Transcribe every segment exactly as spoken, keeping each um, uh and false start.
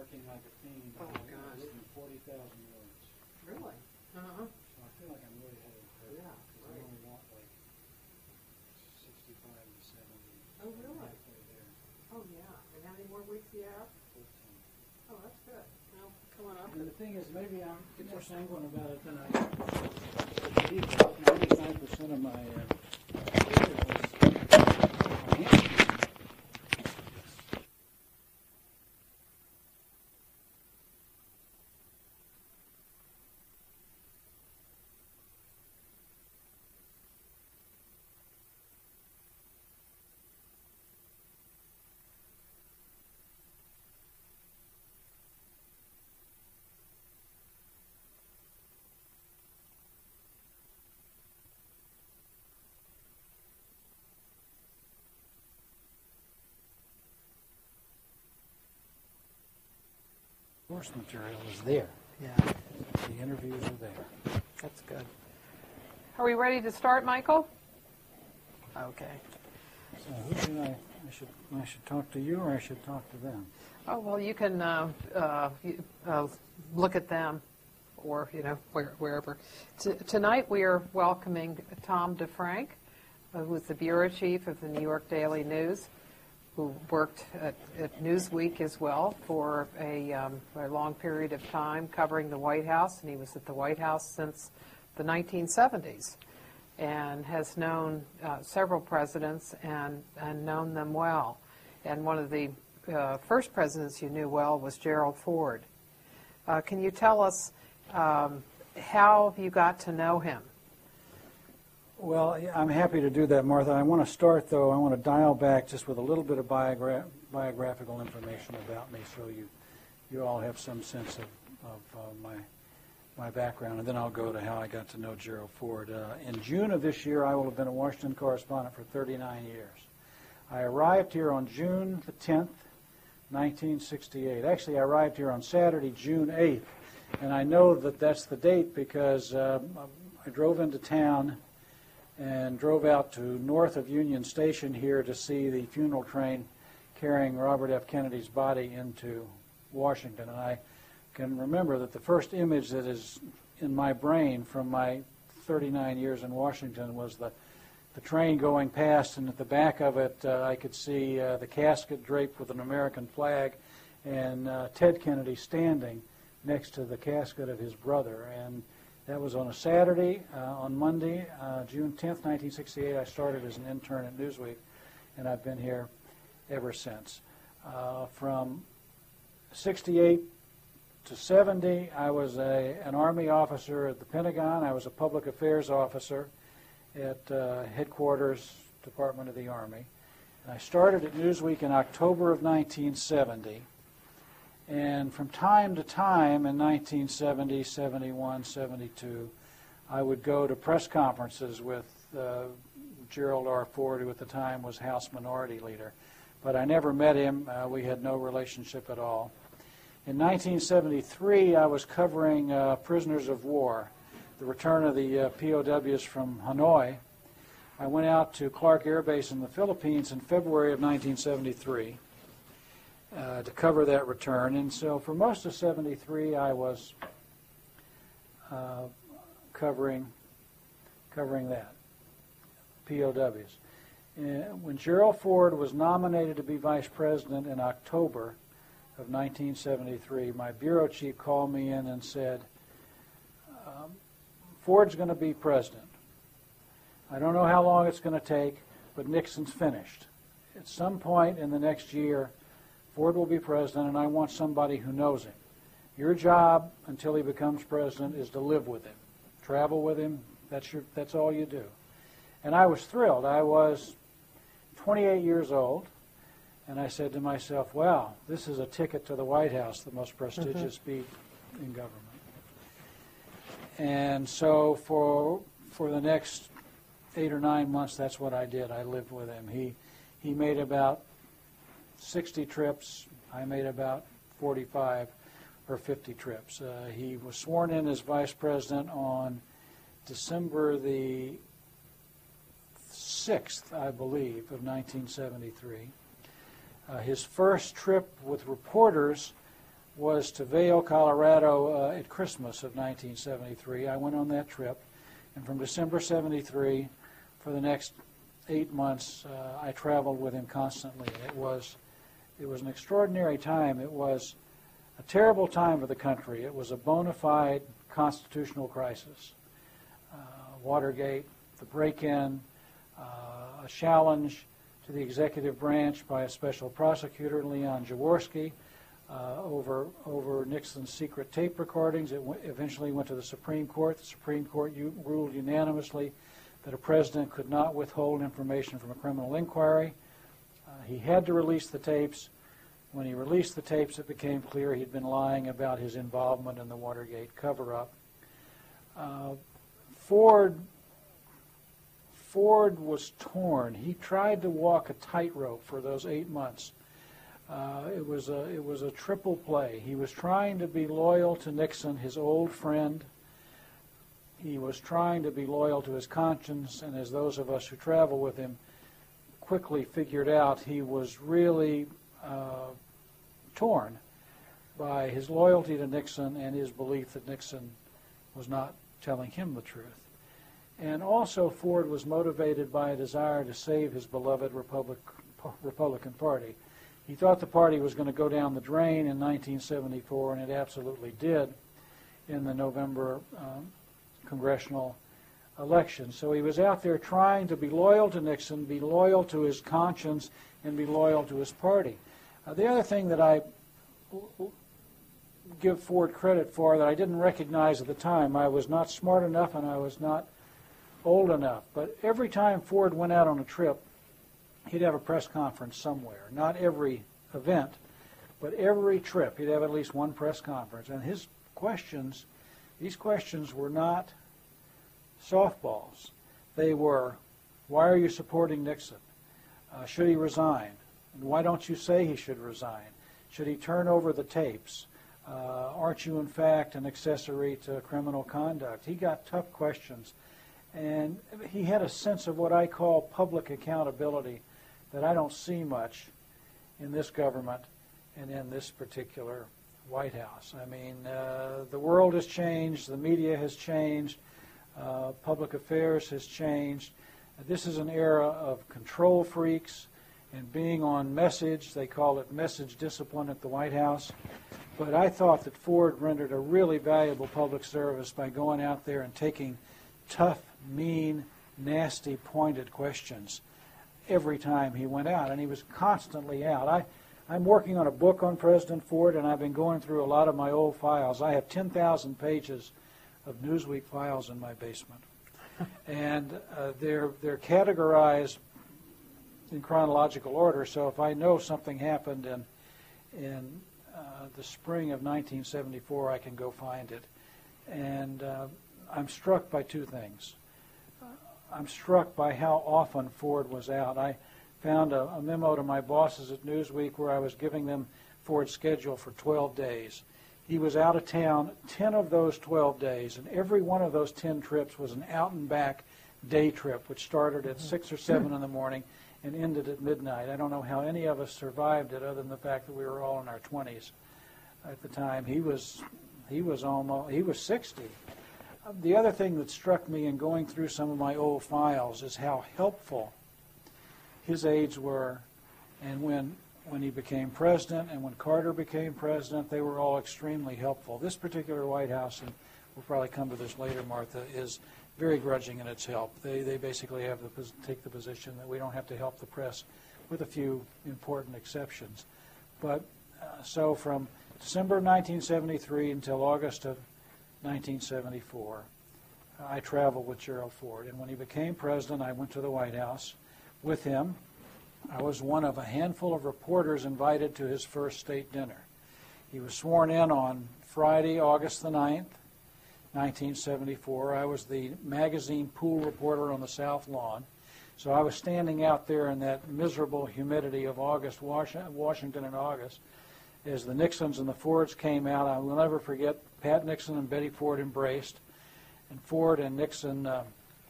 working like a fiend. Oh, I gosh. written forty thousand words. Really? Uh-huh. So I feel like I'm way ahead of the curve. Yeah, Because right. I only want like sixty-five to seventy. Oh, really? Halfway there. Oh, yeah. And how many more weeks do you have? fourteen. Oh, that's good. Well, come on up. And the thing is, maybe I'm more sanguine about it than I believe. ninety-nine percent of my uh, paper was my hand. Source material is there. Yeah, The interviews are there. that's good. Are we ready to start, Michael? Okay. So who should I, I should, I should talk to you or I should talk to them? Oh, well, you can uh, uh, you- uh, look at them or, you know, where, wherever. T- tonight we are welcoming Tom DeFrank, uh, who's the bureau chief of the New York Daily News, who worked at, at Newsweek as well for a, um, a long period of time covering the White House, and he was at the White House since the nineteen seventies and has known uh, several presidents and, and known them well. And one of the uh, first presidents you knew well was Gerald Ford. Uh, can you tell us um, how you got to know him? Well, yeah, I'm happy to do that, Martha. I want to start, though, I want to dial back just with a little bit of biogra- biographical information about me so you you all have some sense of, of uh, my my background, and then I'll go to how I got to know Gerald Ford. Uh, in June of this year, I will have been a Washington correspondent for thirty-nine years. I arrived here on June the tenth, nineteen sixty-eight. Actually, I arrived here on Saturday, June eighth, and I know that that's the date because uh, I drove into town and drove out to north of Union Station here to see the funeral train carrying Robert F. Kennedy's body into Washington. And I can remember that the first image that is in my brain from my thirty-nine years in Washington was the, the train going past, and at the back of it uh, I could see uh, the casket draped with an American flag and uh, Ted Kennedy standing next to the casket of his brother. And that was on a Saturday. Uh, on Monday, uh, June tenth, nineteen sixty-eight, I started as an intern at Newsweek, and I've been here ever since. Uh, from sixty-eight to seventy, I was a, an Army officer at the Pentagon. I was a public affairs officer at uh, headquarters, Department of the Army. And I started at Newsweek in October of nineteen seventy. And from time to time in nineteen seventy, seventy-one, seventy-two, I would go to press conferences with uh, Gerald R. Ford, who at the time was House Minority Leader. But I never met him. Uh, we had no relationship at all. In nineteen seventy-three, I was covering uh, prisoners of war, the return of the uh, P O Ws from Hanoi. I went out to Clark Air Base in the Philippines in February of nineteen seventy-three. Uh, to cover that return. And so for most of seventy-three, I was uh, covering covering that, P O Ws. And when Gerald Ford was nominated to be vice president in October of nineteen seventy-three, my bureau chief called me in and said, um, Ford's going to be president. I don't know how long it's going to take, but Nixon's finished. At some point in the next year, Ford will be president, and I want somebody who knows him. Your job until he becomes president is to live with him, travel with him. That's your. That's all you do. And I was thrilled. I was twenty-eight years old, and I said to myself, wow, this is a ticket to the White House, the most prestigious mm-hmm. seat in government. And so for for the next eight or nine months, that's what I did. I lived with him. He he made about sixty trips. I made about forty-five or fifty trips. Uh, he was sworn in as vice president on December the sixth, I believe, of nineteen seventy-three. Uh, his first trip with reporters was to Vail, Colorado uh, at Christmas of nineteen seventy-three. I went on that trip, and from December seventy-three, for the next eight months, uh, I traveled with him constantly. And it was, it was an extraordinary time. It was a terrible time for the country. It was a bona fide constitutional crisis. Uh, Watergate, the break-in, uh, a challenge to the executive branch by a special prosecutor, Leon Jaworski, uh, over over Nixon's secret tape recordings. It w- eventually went to the Supreme Court. The Supreme Court u- ruled unanimously that a president could not withhold information from a criminal inquiry. Uh, he had to release the tapes. When he released the tapes, it became clear he'd been lying about his involvement in the Watergate cover-up. Uh, Ford Ford was torn. He tried to walk a tightrope for those eight months. Uh, it was a it was a triple play. He was trying to be loyal to Nixon, his old friend. He was trying to be loyal to his conscience, and as those of us who travel with him quickly figured out, he was really uh, torn by his loyalty to Nixon and his belief that Nixon was not telling him the truth. And also Ford was motivated by a desire to save his beloved Republic, Republican Party. He thought the party was going to go down the drain in nineteen seventy-four, and it absolutely did in the November um, congressional election. So he was out there trying to be loyal to Nixon, be loyal to his conscience, and be loyal to his party. Uh, the other thing that I give Ford credit for that I didn't recognize at the time, I was not smart enough and I was not old enough, but every time Ford went out on a trip, he'd have a press conference somewhere. Not every event, but every trip he'd have at least one press conference. And his questions, these questions were not softballs. They were, why are you supporting Nixon? Uh, should he resign? And why don't you say he should resign? Should he turn over the tapes? Uh, aren't you, in fact, an accessory to criminal conduct? He got tough questions. And he had a sense of what I call public accountability that I don't see much in this government and in this particular White House. I mean, uh, the world has changed, the media has changed, uh, public affairs has changed. This is an era of control freaks and being on message. They call it message discipline at the White House. But I thought that Ford rendered a really valuable public service by going out there and taking tough, mean, nasty, pointed questions every time he went out, and he was constantly out. I, I'm working on a book on President Ford, and I've been going through a lot of my old files. I have ten thousand pages of Newsweek files in my basement, and uh, they're they're categorized in chronological order. So if I know something happened in in uh, the spring of nineteen seventy-four, I can go find it, and uh, I'm struck by two things. I'm struck by how often Ford was out. I found a, a memo to my bosses at Newsweek where I was giving them Ford's schedule for twelve days. He was out of town ten of those twelve days, and every one of those ten trips was an out-and-back day trip, which started at six or seven in the morning and ended at midnight. I don't know how any of us survived it other than the fact that we were all in our twenties at the time. He was, he was almost, he was sixty. The other thing that struck me in going through some of my old files is how helpful his aides were, and when when he became president and when Carter became president, they were all extremely helpful. This particular White House, and we'll probably come to this later, Martha, is very grudging in its help. They they basically have the take the position that we don't have to help the press, with a few important exceptions. But uh, so from December of nineteen seventy-three until August of nineteen seventy-four, I traveled with Gerald Ford, and when he became president, I went to the White House with him. I was one of a handful of reporters invited to his first state dinner. He was sworn in on Friday, August the ninth, nineteen seventy-four. I was the magazine pool reporter on the South Lawn, so I was standing out there in that miserable humidity of August, Washington in August, as the Nixons and the Fords came out. I will never forget, Pat Nixon and Betty Ford embraced, and Ford and Nixon uh,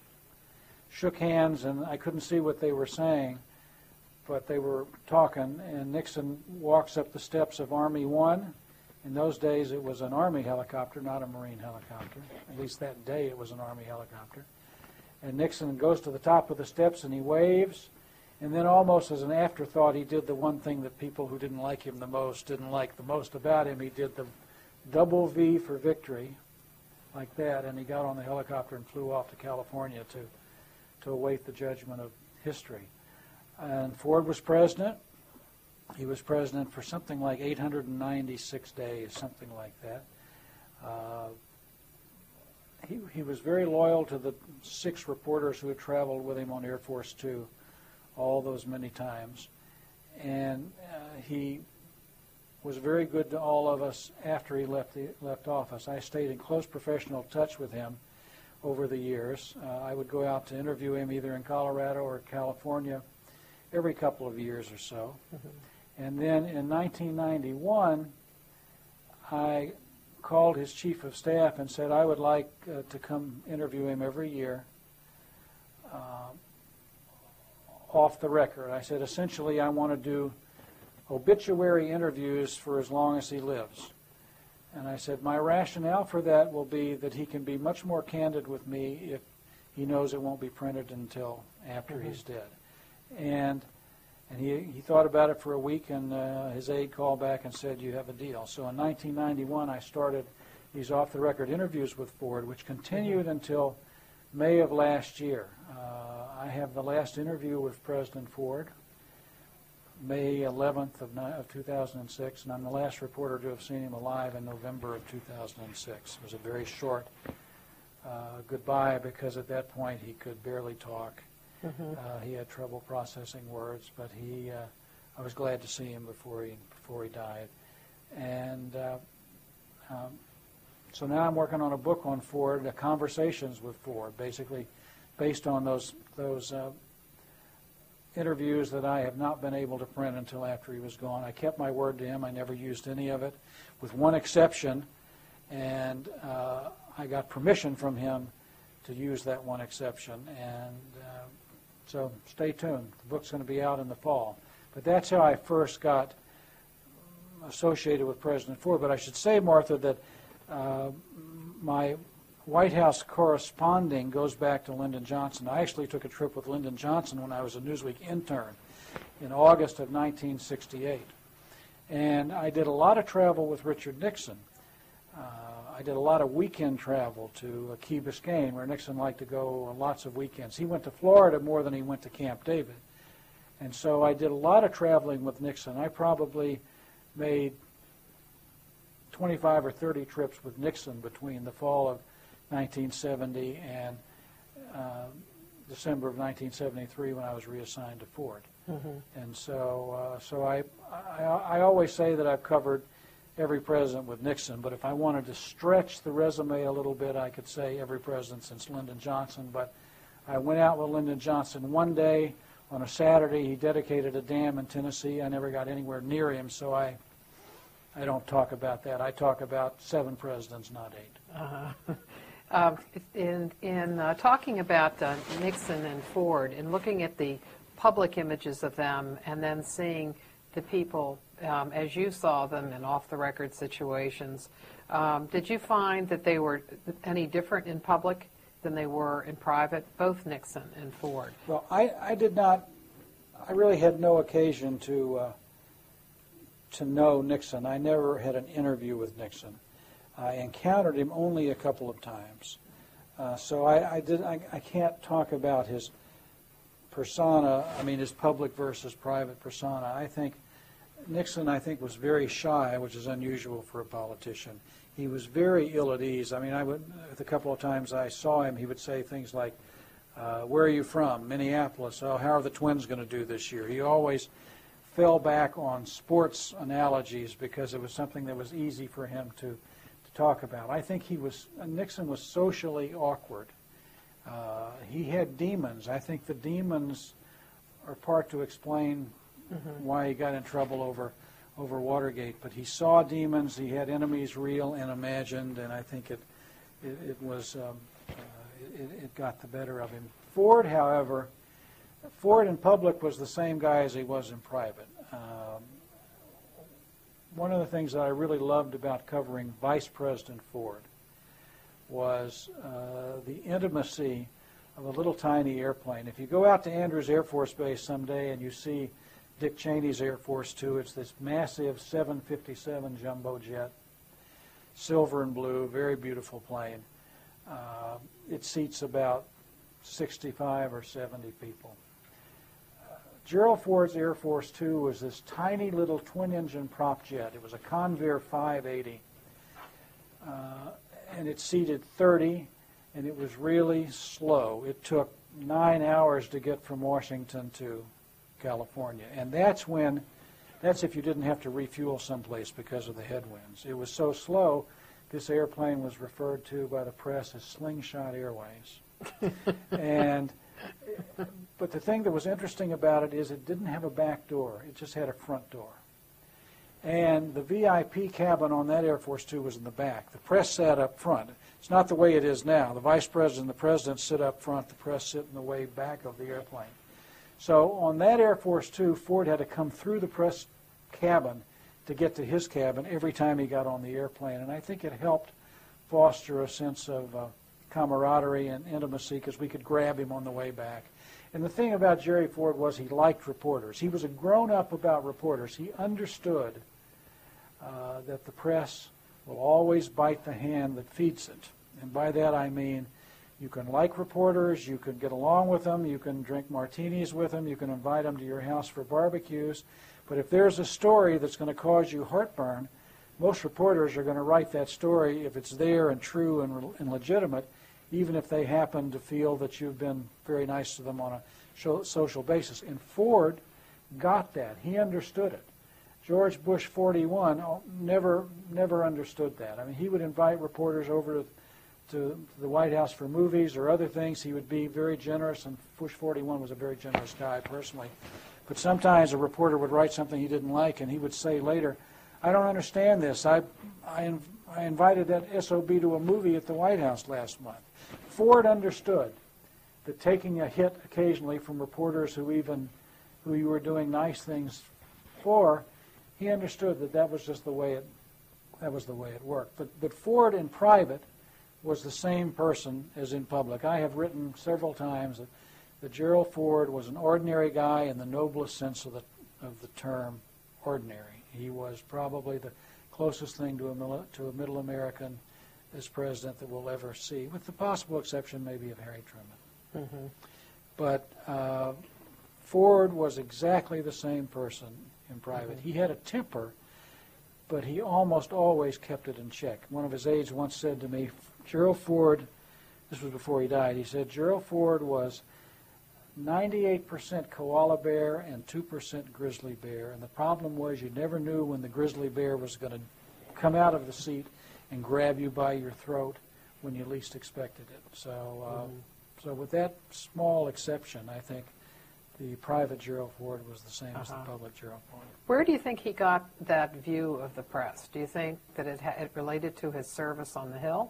shook hands, and I couldn't see what they were saying, but they were talking, and Nixon walks up the steps of Army One, In those days, it was an Army helicopter, not a Marine helicopter. At least that day, it was an Army helicopter. And Nixon goes to the top of the steps and he waves. And then almost as an afterthought, he did the one thing that people who didn't like him the most didn't like the most about him. He did the double V for victory, like that, and he got on the helicopter and flew off to California to, to await the judgment of history. And Ford was president. He was president for something like eight hundred ninety-six days, something like that. Uh, he, he was very loyal to the six reporters who had traveled with him on Air Force Two all those many times. And uh, he was very good to all of us after he left, the, left office. I stayed in close professional touch with him over the years. Uh, I would go out to interview him either in Colorado or California every couple of years or so. Mm-hmm. And then in nineteen ninety-one, I called his chief of staff and said I would like uh, to come interview him every year uh, off the record. I said, essentially, I want to do obituary interviews for as long as he lives. And I said, my rationale for that will be that he can be much more candid with me if he knows it won't be printed until after mm-hmm. he's dead. And And he, he thought about it for a week, and uh, his aide called back and said, you have a deal. So in nineteen ninety-one, I started these off-the-record interviews with Ford, which continued mm-hmm. until May of last year. Uh, I have the last interview with President Ford, May eleventh of, of two thousand six, and I'm the last reporter to have seen him alive in November of two thousand six. It was a very short uh, goodbye because at that point he could barely talk. Mm-hmm. Uh, he had trouble processing words, but he, uh, I was glad to see him before he before he died. And uh, um, so now I'm working on a book on Ford, uh, Conversations with Ford, basically based on those those uh, interviews that I have not been able to print until after he was gone. I kept my word to him. I never used any of it, with one exception, and uh, I got permission from him to use that one exception. And uh, So stay tuned. The book's going to be out in the fall. But that's how I first got associated with President Ford. But I should say, Martha, that uh, my White House corresponding goes back to Lyndon Johnson. I actually took a trip with Lyndon Johnson when I was a Newsweek intern in August of nineteen sixty-eight. And I did a lot of travel with Richard Nixon. Uh, I did a lot of weekend travel to uh, Key Biscayne, where Nixon liked to go on lots of weekends. He went to Florida more than he went to Camp David. And so I did a lot of traveling with Nixon. I probably made twenty-five or thirty trips with Nixon between the fall of nineteen seventy and uh, December of nineteen seventy-three when I was reassigned to Ford. Mm-hmm. And so, uh, so I, I, I always say that I've covered every president with Nixon, but if I wanted to stretch the resume a little bit, I could say every president since Lyndon Johnson. But I went out with Lyndon Johnson one day on a Saturday. He dedicated a dam in Tennessee. I never got anywhere near him, so I I don't talk about that. I talk about seven presidents, not eight. Uh-huh. Uh, in in uh, talking about uh, Nixon and Ford and looking at the public images of them and then seeing the people um, as you saw them in off-the-record situations, um, did you find that they were any different in public than they were in private, both Nixon and Ford? Well, I, I did not, I really had no occasion to uh, to know Nixon. I never had an interview with Nixon. I encountered him only a couple of times. Uh, so I, I, did, I, I can't talk about his persona, I mean his public versus private persona. I think Nixon, I think, was very shy, which is unusual for a politician. He was very ill at ease. I mean, I would, the couple of times I saw him, he would say things like, uh, where are you from? Minneapolis. Oh, how are the Twins going to do this year? He always fell back on sports analogies because it was something that was easy for him to, to talk about. I think he was, Nixon was socially awkward. Uh, he had demons. I think the demons are part to explain mm-hmm. why he got in trouble over over Watergate. But he saw demons. He had enemies, real and imagined, and I think it it, it was um, uh, it, it got the better of him. Ford, however, Ford in public was the same guy as he was in private. Um, one of the things that I really loved about covering Vice President Ford was uh, the intimacy of a little tiny airplane. If you go out to Andrews Air Force Base someday and you see Dick Cheney's Air Force Two, it's this massive seven fifty-seven jumbo jet, silver and blue, very beautiful plane. Uh, it seats about sixty-five or seventy people. Uh, Gerald Ford's Air Force Two was this tiny little twin-engine prop jet. It was a Convair five eighty, uh, and it seated thirty, and it was really slow. It took nine hours to get from Washington to California, and that's when, that's if you didn't have to refuel someplace because of the headwinds. It was so slow, this airplane was referred to by the press as Slingshot Airways. and but the thing that was interesting about it is it didn't have a back door. It just had a front door. And the V I P cabin on that Air Force Two was in the back. The press sat up front. It's not the way it is now. The vice president and the president sit up front. The press sit in the way back of the airplane. So on that Air Force Two, Ford had to come through the press cabin to get to his cabin every time he got on the airplane. And I think it helped foster a sense of uh, camaraderie and intimacy because we could grab him on the way back. And the thing about Jerry Ford was he liked reporters. He was a grown-up about reporters. He understood uh, that the press will always bite the hand that feeds it. And by that I mean you can like reporters, you can get along with them, you can drink martinis with them, you can invite them to your house for barbecues. But if there's a story that's going to cause you heartburn, most reporters are going to write that story if it's there and true and, and legitimate, even if they happen to feel that you've been very nice to them on a show, social basis. And Ford got that. He understood it. George Bush forty-one never never understood that. I mean, he would invite reporters over to, to the White House for movies or other things. He would be very generous, and Bush forty-one was a very generous guy personally. But sometimes a reporter would write something he didn't like, and he would say later, I don't understand this. I, I, I invited that S O B to a movie at the White House last month. Ford understood that taking a hit occasionally from reporters who even who you were doing nice things for, he understood that that was just the way it that was the way it worked. But but Ford in private was the same person as in public. I have written several times that, that Gerald Ford was an ordinary guy in the noblest sense of the of the term ordinary. He was probably the closest thing to a to a middle American as president that we'll ever see, with the possible exception maybe of Harry Truman. Mm-hmm. But uh, Ford was exactly the same person in private. Mm-hmm. He had a temper, but he almost always kept it in check. One of his aides once said to me, Gerald Ford, this was before he died, he said, Gerald Ford was ninety-eight percent koala bear and two percent grizzly bear. And the problem was you never knew when the grizzly bear was going to come out of the seat and grab you by your throat when you least expected it. So, uh, mm-hmm. so with that small exception, I think the private Gerald Ford was the same uh-huh. as the public Gerald Ford. Where do you think he got that view of the press? Do you think that it, ha- it related to his service on the Hill?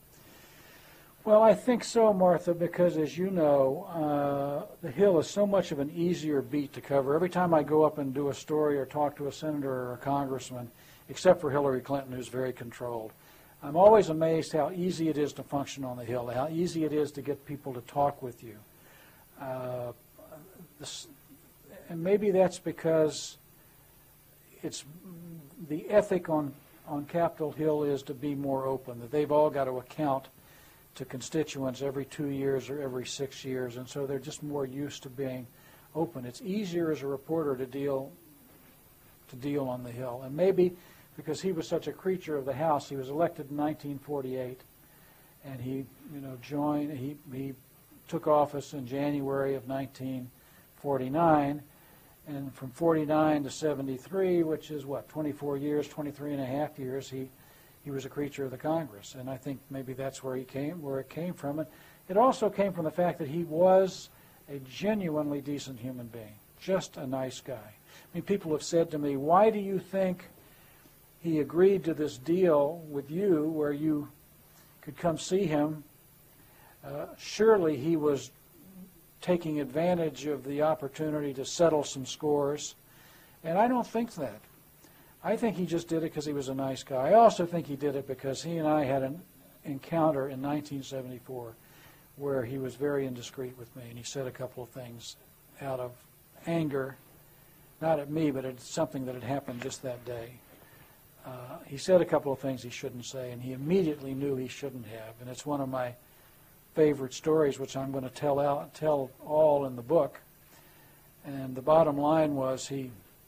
Well, I think so, Martha, because as you know, uh, the Hill is so much of an easier beat to cover. Every time I go up and do a story or talk to a senator or a congressman, except for Hillary Clinton, who's very controlled, I'm always amazed how easy it is to function on the Hill, how easy it is to get people to talk with you. Uh, this, and maybe that's because it's the ethic on, on Capitol Hill is to be more open, that they've all got to account to constituents every two years or every six years, and so they're just more used to being open. It's easier as a reporter to deal to deal on the Hill, and maybe because he was such a creature of the House, he was elected in nineteen forty-eight, and he, you know, joined. He he took office in January of nineteen forty-nine, and from forty-nine to seventy-three, which is what, twenty-four years, twenty-three and a half years, he. He was a creature of the Congress, and I think maybe that's where he came, where it came from. And it also came from the fact that he was a genuinely decent human being, just a nice guy. I mean, people have said to me, why do you think he agreed to this deal with you where you could come see him? Uh, surely he was taking advantage of the opportunity to settle some scores, and I don't think that. I think he just did it because he was a nice guy. I also think he did it because he and I had an encounter in nineteen seventy-four where he was very indiscreet with me, and he said a couple of things out of anger, not at me, but at something that had happened just that day. Uh, he said a couple of things he shouldn't say, and he immediately knew he shouldn't have. And it's one of my favorite stories, which I'm going to tell out, tell all in the book. And the bottom line was he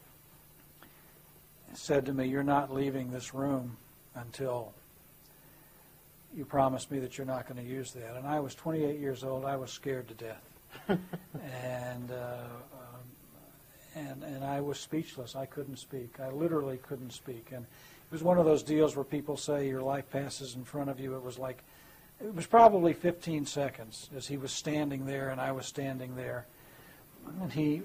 said to me, "You're not leaving this room until you promise me that you're not going to use that." And I was twenty-eight years old. I was scared to death. and, uh, um, and and I was speechless. I couldn't speak. I literally couldn't speak. And it was one of those deals where people say your life passes in front of you. It was like, it was probably fifteen seconds as he was standing there and I was standing there. And he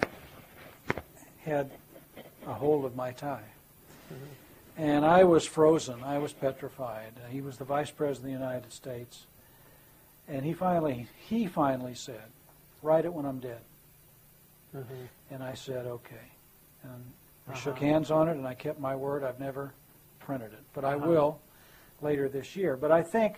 had a hold of my tie. Mm-hmm. And I was frozen. I was petrified. Uh, he was the Vice President of the United States. And he finally, he finally said, "Write it when I'm dead." Mm-hmm. And I said, "Okay." And we uh-huh. shook hands on it, and I kept my word. I've never printed it, but I uh-huh. will later this year. But I think,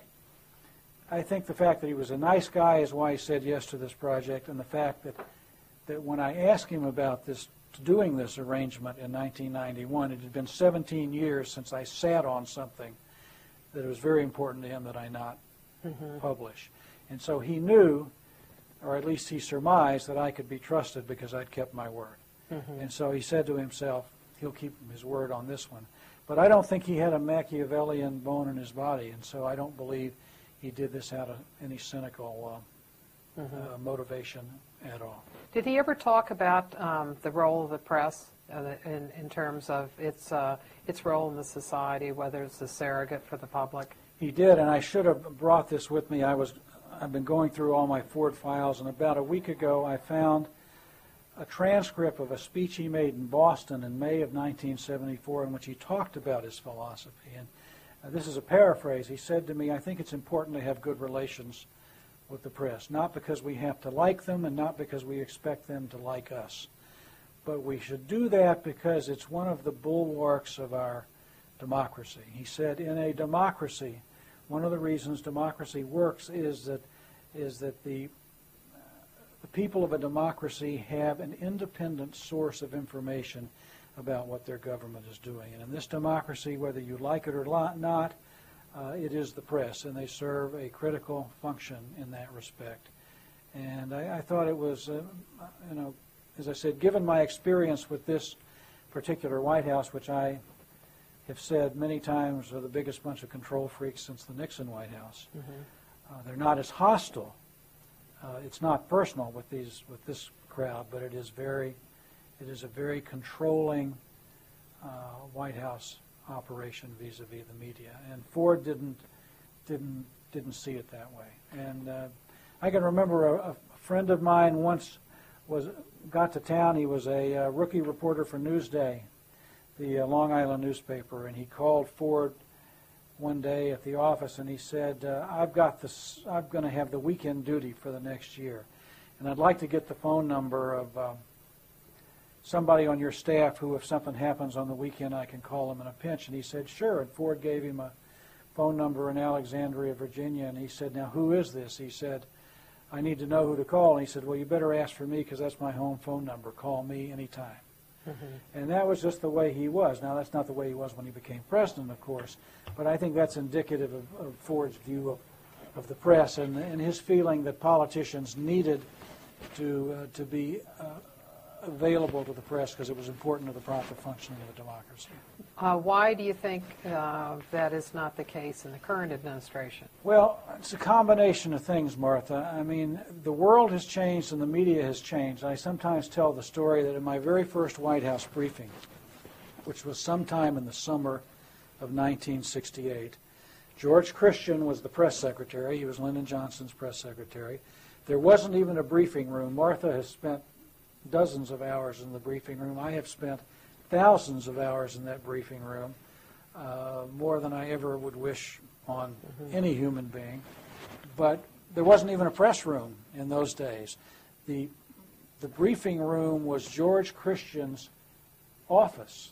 I think the fact that he was a nice guy is why he said yes to this project, and the fact that, that when I asked him about this, doing this arrangement in nineteen ninety-one, it had been seventeen years since I sat on something that it was very important to him that I not mm-hmm. publish. And so he knew, or at least he surmised, that I could be trusted because I'd kept my word. Mm-hmm. And so he said to himself, he'll keep his word on this one. But I don't think he had a Machiavellian bone in his body, and so I don't believe he did this out of any cynical uh, mm-hmm. uh, motivation at all. Did he ever talk about um, the role of the press uh, in, in terms of its uh, its role in the society, whether it's a surrogate for the public? He did, and I should have brought this with me. I was, I've been going through all my Ford files, and about a week ago I found a transcript of a speech he made in Boston in May of nineteen seventy-four in which he talked about his philosophy. And uh, this is a paraphrase. He said to me, "I think it's important to have good relations with the press, not because we have to like them and not because we expect them to like us, but we should do that because it's one of the bulwarks of our democracy." He said, in a democracy, one of the reasons democracy works is that is that the the people of a democracy have an independent source of information about what their government is doing. And in this democracy, whether you like it or not, uh, it is the press, and they serve a critical function in that respect. And I, I thought it was, uh, you know, as I said, given my experience with this particular White House, which I have said many times are the biggest bunch of control freaks since the Nixon White House. Mm-hmm. uh, they're not as hostile. Uh, it's not personal with these with this crowd, but it is very, it is a very controlling uh, White House operation vis-a-vis the media. And Ford didn't didn't didn't see it that way. And uh, I can remember a, a friend of mine once was got to town. He was a uh, rookie reporter for Newsday, the uh, Long Island newspaper, and he called Ford one day at the office, and he said, uh, "I've got this. I'm going to have the weekend duty for the next year, and I'd like to get the phone number of uh, somebody on your staff who, if something happens on the weekend, I can call them in a pinch." And he said, "Sure." And Ford gave him a phone number in Alexandria, Virginia, and he said, "Now, who is this?" He said, "I need to know who to call." And he said, "Well, you better ask for me because that's my home phone number. Call me anytime." Mm-hmm. And that was just the way he was. Now, that's not the way he was when he became president, of course, but I think that's indicative of, of Ford's view of, of the press and, and his feeling that politicians needed to, uh, to be uh, available to the press because it was important to the proper functioning of a democracy. Uh, why do you think uh, that is not the case in the current administration? Well, it's a combination of things, Martha. I mean, the world has changed and the media has changed. I sometimes tell the story that in my very first White House briefing, which was sometime in the summer of nineteen sixty-eight, George Christian was the press secretary. He was Lyndon Johnson's press secretary. There wasn't even a briefing room. Martha has spent dozens of hours in the briefing room. I have spent thousands of hours in that briefing room, uh, more than I ever would wish on mm-hmm. any human being. But there wasn't even a press room in those days. The, the briefing room was George Christian's office. Uh,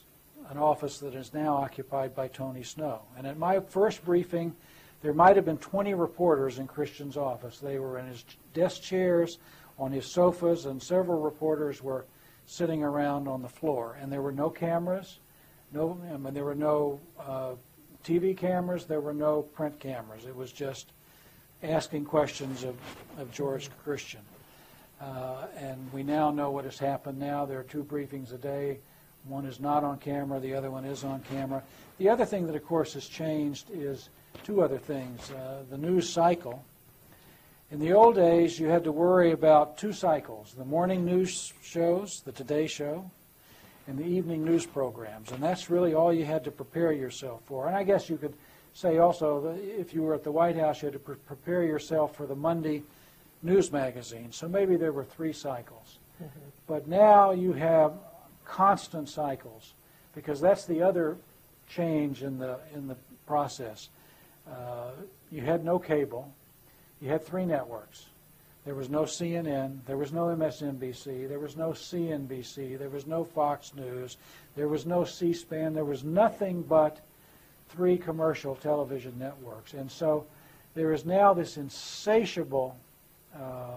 an office that is now occupied by Tony Snow. And at my first briefing, there might have been twenty reporters in Christian's office. They were in his desk chairs, on his sofas, and several reporters were sitting around on the floor. And there were no cameras, no, I mean, there were no uh, T V cameras, there were no print cameras. It was just asking questions of, of George Christian. Uh, and we now know what has happened now. There are two briefings a day. One is not on camera, the other one is on camera. The other thing that, of course, has changed is two other things. Uh, the news cycle. In the old days, you had to worry about two cycles, the morning news shows, the Today Show, and the evening news programs. And that's really all you had to prepare yourself for. And I guess you could say also that if you were at the White House, you had to pre- prepare yourself for the Monday news magazine. So maybe there were three cycles. Mm-hmm. But now you have constant cycles, because that's the other change in the in the process. Uh, you had no cable. You had three networks. There was no C N N. There was no M S N B C. There was no C N B C. There was no Fox News. There was no C-SPAN. There was nothing but three commercial television networks. And so there is now this insatiable, uh,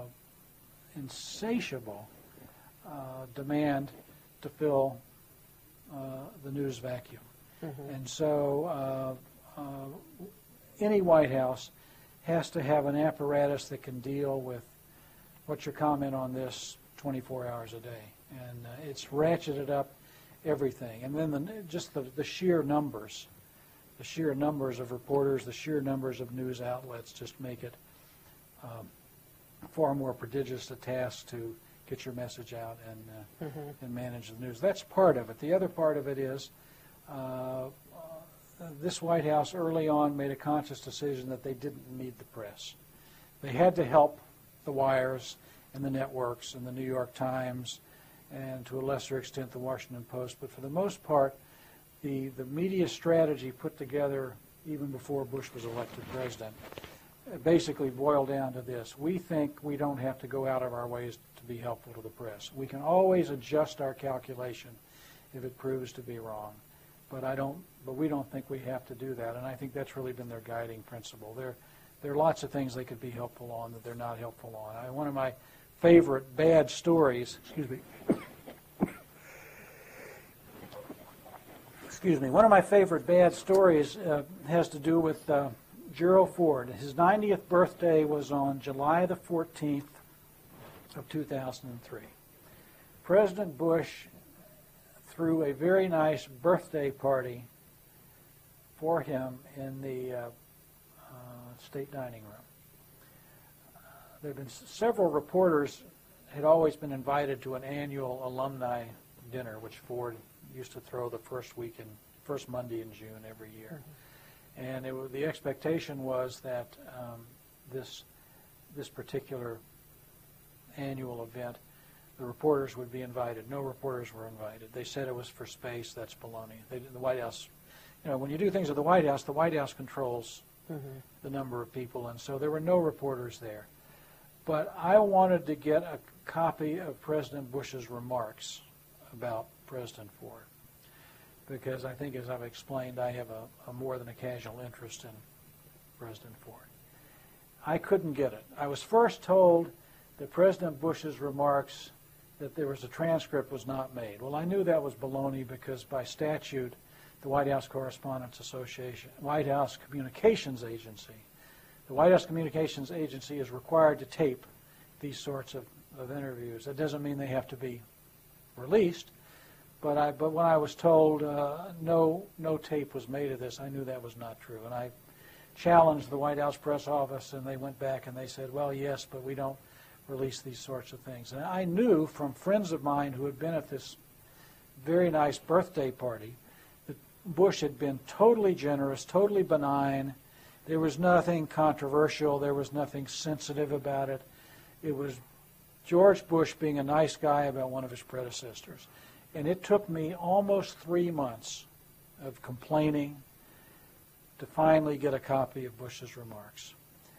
insatiable uh, demand to fill uh, the news vacuum. Mm-hmm. And so uh, uh, any White House has to have an apparatus that can deal with, what's your comment on this, twenty-four hours a day. And uh, it's ratcheted up everything. And then the, just the, the sheer numbers, the sheer numbers of reporters, the sheer numbers of news outlets just make it um, far more prodigious a task to get your message out and, uh, mm-hmm. and manage the news. That's part of it. The other part of it is uh, this White House early on made a conscious decision that they didn't need the press. They had to help the wires and the networks and the New York Times and to a lesser extent the Washington Post. But for the most part, the, the media strategy put together even before Bush was elected president basically boiled down to this. We think we don't have to go out of our ways to be helpful to the press. We can always adjust our calculation if it proves to be wrong. But I don't. But we don't think we have to do that, and I think that's really been their guiding principle. There, there are lots of things they could be helpful on that they're not helpful on. I, one of my favorite bad stories. Excuse me. Excuse me. One of my favorite bad stories uh, has to do with uh, Gerald Ford. His ninetieth birthday was on July the fourteenth of two thousand three. President Bush threw a very nice birthday party for him in the uh, uh, state dining room. Uh, there have been s- several reporters had always been invited to an annual alumni dinner, which Ford used to throw the first week in, first Monday in June every year. Mm-hmm. And it, w- the expectation was that um, this this particular annual event, the reporters would be invited. No reporters were invited. They said it was for space. That's baloney. They, the White House, you know, when you do things at the White House, the White House controls mm-hmm. the number of people, and so there were no reporters there. But I wanted to get a copy of President Bush's remarks about President Ford, because I think, as I've explained, I have a, a more than a casual interest in President Ford. I couldn't get it. I was first told that President Bush's remarks, that there was a transcript, was not made. Well, I knew that was baloney because by statute, the White House Correspondents Association, White House Communications Agency, the White House Communications Agency is required to tape these sorts of, of interviews. That doesn't mean they have to be released, but I, but when I was told uh, no, no tape was made of this, I knew that was not true. And I challenged the White House press office, and they went back and they said, well, yes, but we don't release these sorts of things. And I knew from friends of mine who had been at this very nice birthday party that Bush had been totally generous, totally benign. There was nothing controversial. There was nothing sensitive about it. It was George Bush being a nice guy about one of his predecessors. And it took me almost three months of complaining to finally get a copy of Bush's remarks.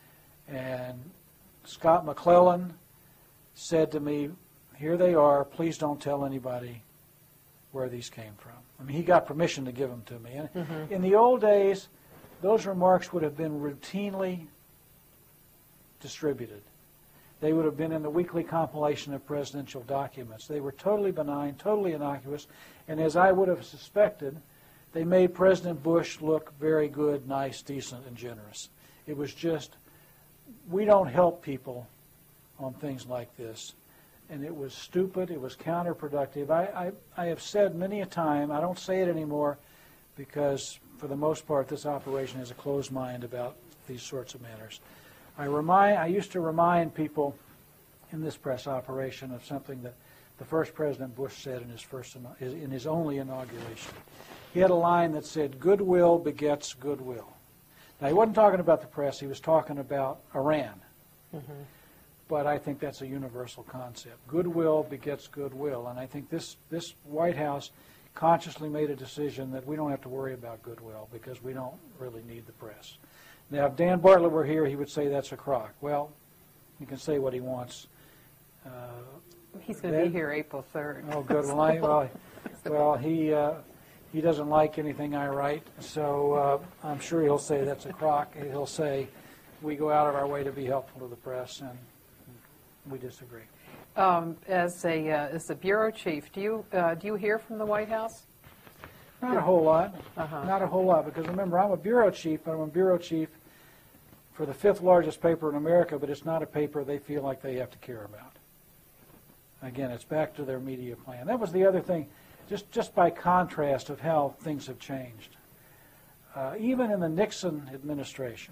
And Scott McClellan said to me, here they are, please don't tell anybody where these came from. I mean, he got permission to give them to me. And mm-hmm. in the old days, those remarks would have been routinely distributed. They would have been in the weekly compilation of presidential documents. They were totally benign, totally innocuous, and as I would have suspected, they made President Bush look very good, nice, decent, and generous. It was just, we don't help people on things like this. And it was stupid, it was counterproductive. I, I, I have said many a time, I don't say it anymore because for the most part this operation has a closed mind about these sorts of matters. I remind, I used to remind people in this press operation of something that the first President Bush said in his first, in his only inauguration. He had a line that said, "Goodwill begets goodwill." Now, he wasn't talking about the press, he was talking about Iran. Mm-hmm. But I think that's a universal concept. Goodwill begets goodwill. And I think this, this White House consciously made a decision that we don't have to worry about goodwill because we don't really need the press. Now, if Dan Bartlett were here, he would say that's a crock. Well, he can say what he wants. Uh, He's going to be here April third. Oh, good. Well, I, well, well he, uh, he doesn't like anything I write, so uh, I'm sure he'll say that's a crock. He'll say we go out of our way to be helpful to the press, and we disagree. Um, as a uh, as a bureau chief, do you uh, do you hear from the White House? Not a whole lot. Uh-huh. Not a whole lot, because remember, I'm a bureau chief, but I'm a bureau chief for the fifth largest paper in America, but it's not a paper they feel like they have to care about. Again, it's back to their media plan. That was the other thing, just just by contrast of how things have changed. Uh, even in the Nixon administration,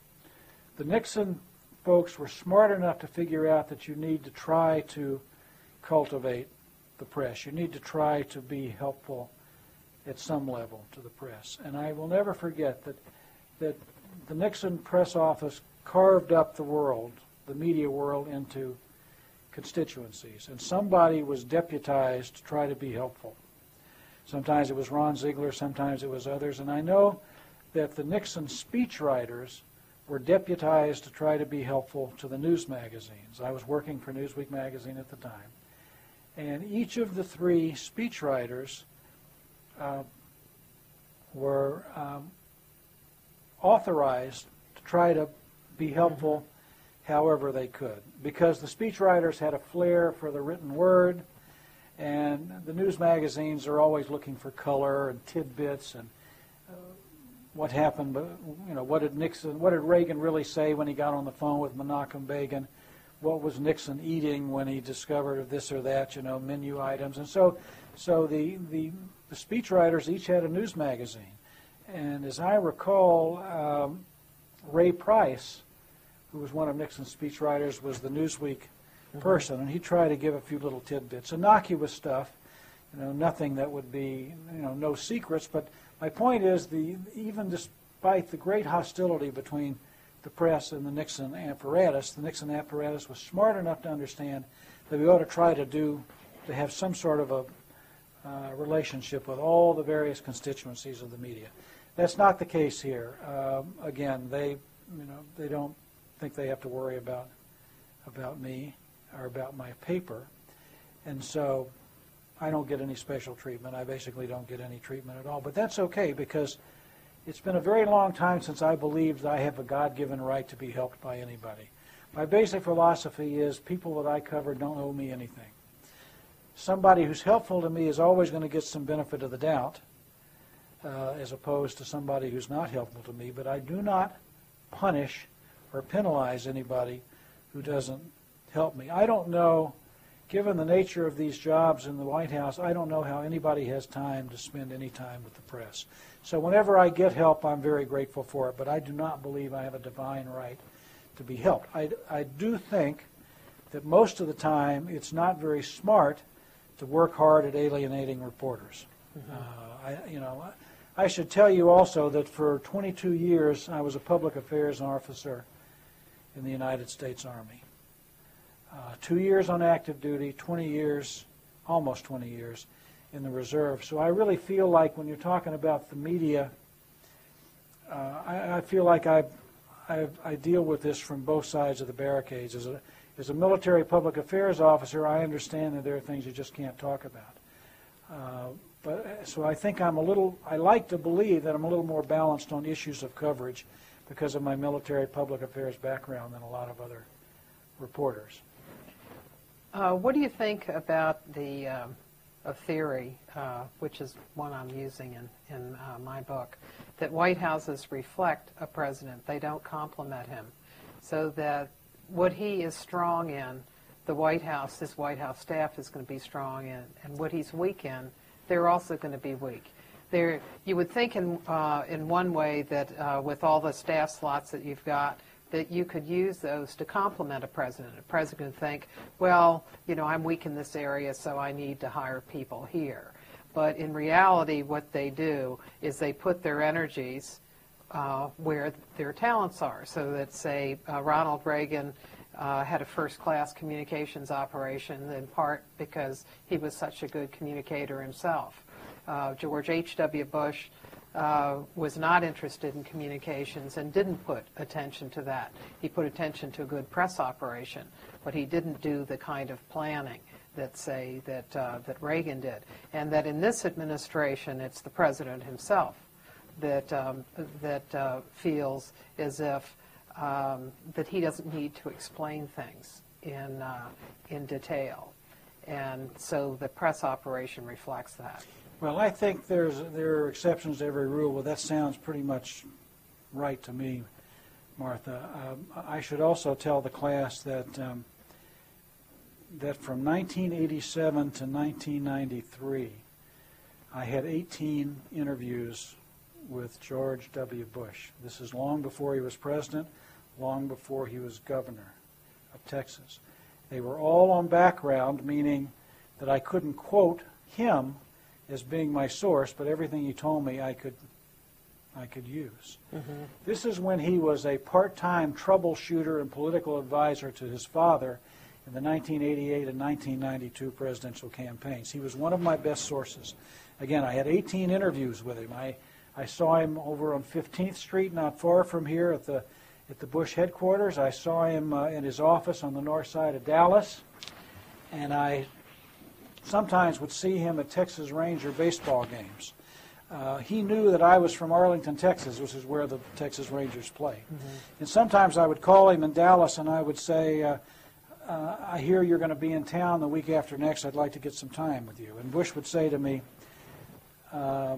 the Nixon folks were smart enough to figure out that you need to try to cultivate the press. You need to try to be helpful at some level to the press. And I will never forget that that the Nixon press office carved up the world, the media world, into constituencies. And somebody was deputized to try to be helpful. Sometimes it was Ron Ziegler, sometimes it was others. And I know that the Nixon speechwriters were deputized to try to be helpful to the news magazines. I was working for Newsweek magazine at the time. And each of the three speechwriters uh, were um, authorized to try to be helpful however they could, because the speechwriters had a flair for the written word, and the news magazines are always looking for color and tidbits and uh, what happened, you know, what did Nixon, what did Reagan really say when he got on the phone with Menachem Begin? What was Nixon eating when he discovered this or that, you know, menu items? And so, so the, the, the speechwriters each had a news magazine. And as I recall, um, Ray Price, who was one of Nixon's speechwriters, was the Newsweek person, and he tried to give a few little tidbits, innocuous stuff, you know, nothing that would be, you know, no secrets. But my point is, the even despite the great hostility between the press and the Nixon apparatus, the Nixon apparatus was smart enough to understand that we ought to try to do, to have some sort of a uh, relationship with all the various constituencies of the media. That's not the case here. Um, again, they, you know, they don't think they have to worry about about me or about my paper, and so I don't get any special treatment. I basically don't get any treatment at all. But that's okay, because it's been a very long time since I believed I have a God-given right to be helped by anybody. My basic philosophy is people that I cover don't owe me anything. Somebody who's helpful to me is always going to get some benefit of the doubt, uh, as opposed to somebody who's not helpful to me. But I do not punish or penalize anybody who doesn't help me. I don't know, given the nature of these jobs in the White House, I don't know how anybody has time to spend any time with the press. So whenever I get help, I'm very grateful for it, but I do not believe I have a divine right to be helped. I, I do think that most of the time it's not very smart to work hard at alienating reporters. Mm-hmm. uh, I, you know, I should tell you also that for twenty-two years I was a public affairs officer in the United States Army. Uh, two years on active duty, twenty years, almost twenty years in the reserve. So I really feel like when you're talking about the media, uh, I, I feel like I, I I deal with this from both sides of the barricades. As a, as a military public affairs officer, I understand that there are things you just can't talk about. Uh, but uh, so I think I'm a little. I like to believe that I'm a little more balanced on issues of coverage because of my military public affairs background than a lot of other reporters. Uh, what do you think about the um, a theory, uh, which is one I'm using in, in uh, my book, that White Houses reflect a president. They don't complement him. So that what he is strong in, the White House, his White House staff is going to be strong in, and what he's weak in, they're also going to be weak. There, you would think in, uh, in one way that uh, with all the staff slots that you've got, that you could use those to complement a president. A president would think, well, you know, I'm weak in this area, so I need to hire people here. But in reality, what they do is they put their energies uh, where their talents are. So that, say, uh, Ronald Reagan uh, had a first-class communications operation, in part because he was such a good communicator himself. Uh, George H W Bush Uh, was not interested in communications and didn't put attention to that. He put attention to a good press operation, but he didn't do the kind of planning that, say, that, uh, that Reagan did. And that in this administration, it's the president himself that, um, that uh, feels as if um, that he doesn't need to explain things in, uh, in detail. And so the press operation reflects that. Well, I think there's there are exceptions to every rule. Well, that sounds pretty much right to me, Martha. Um, I should also tell the class that um, that from nineteen eighty-seven to nineteen ninety-three, I had eighteen interviews with George W. Bush. This is long before he was president, long before he was governor of Texas. They were all on background, meaning that I couldn't quote him as being my source, but everything he told me I could I could use. Mm-hmm. This is when he was a part-time troubleshooter and political advisor to his father in the nineteen eighty-eight and nineteen ninety-two presidential campaigns. He was one of my best sources. Again, I had eighteen interviews with him. I, I saw him over on fifteenth Street, not far from here at the at the Bush headquarters. I saw him uh, in his office on the north side of Dallas, and I sometimes would see him at Texas Ranger baseball games. Uh, he knew that I was from Arlington, Texas, which is where the Texas Rangers play. Mm-hmm. And sometimes I would call him in Dallas and I would say, uh, uh, I hear you're going to be in town the week after next. I'd like to get some time with you. And Bush would say to me, uh,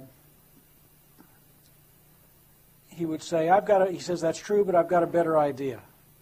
he would say, I've got a, he says, that's true, but I've got a better idea.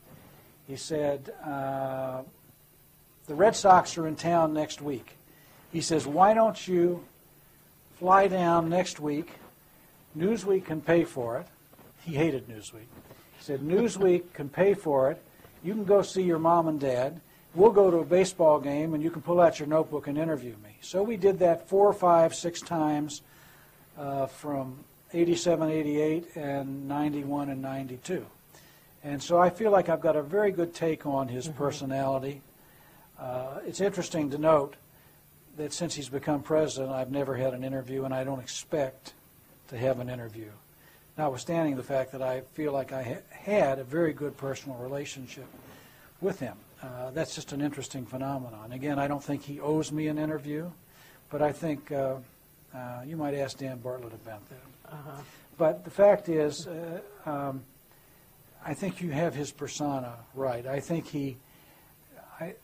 He said, uh, the Red Sox are in town next week. He says, why don't you fly down next week? Newsweek can pay for it. He hated Newsweek. He said, Newsweek can pay for it. You can go see your mom and dad. We'll go to a baseball game, and you can pull out your notebook and interview me. So we did that four, five, six times uh, from eighty-seven, eighty-eight, and ninety-one and ninety-two. And so I feel like I've got a very good take on his mm-hmm. personality. Uh, it's interesting to note that since he's become president, I've never had an interview, and I don't expect to have an interview, notwithstanding the fact that I feel like I ha- had a very good personal relationship with him. Uh, that's just an interesting phenomenon. Again, I don't think he owes me an interview, but I think uh, uh, you might ask Dan Bartlett about that. Uh-huh. But the fact is, uh, um, I think you have his persona right. I think he, I,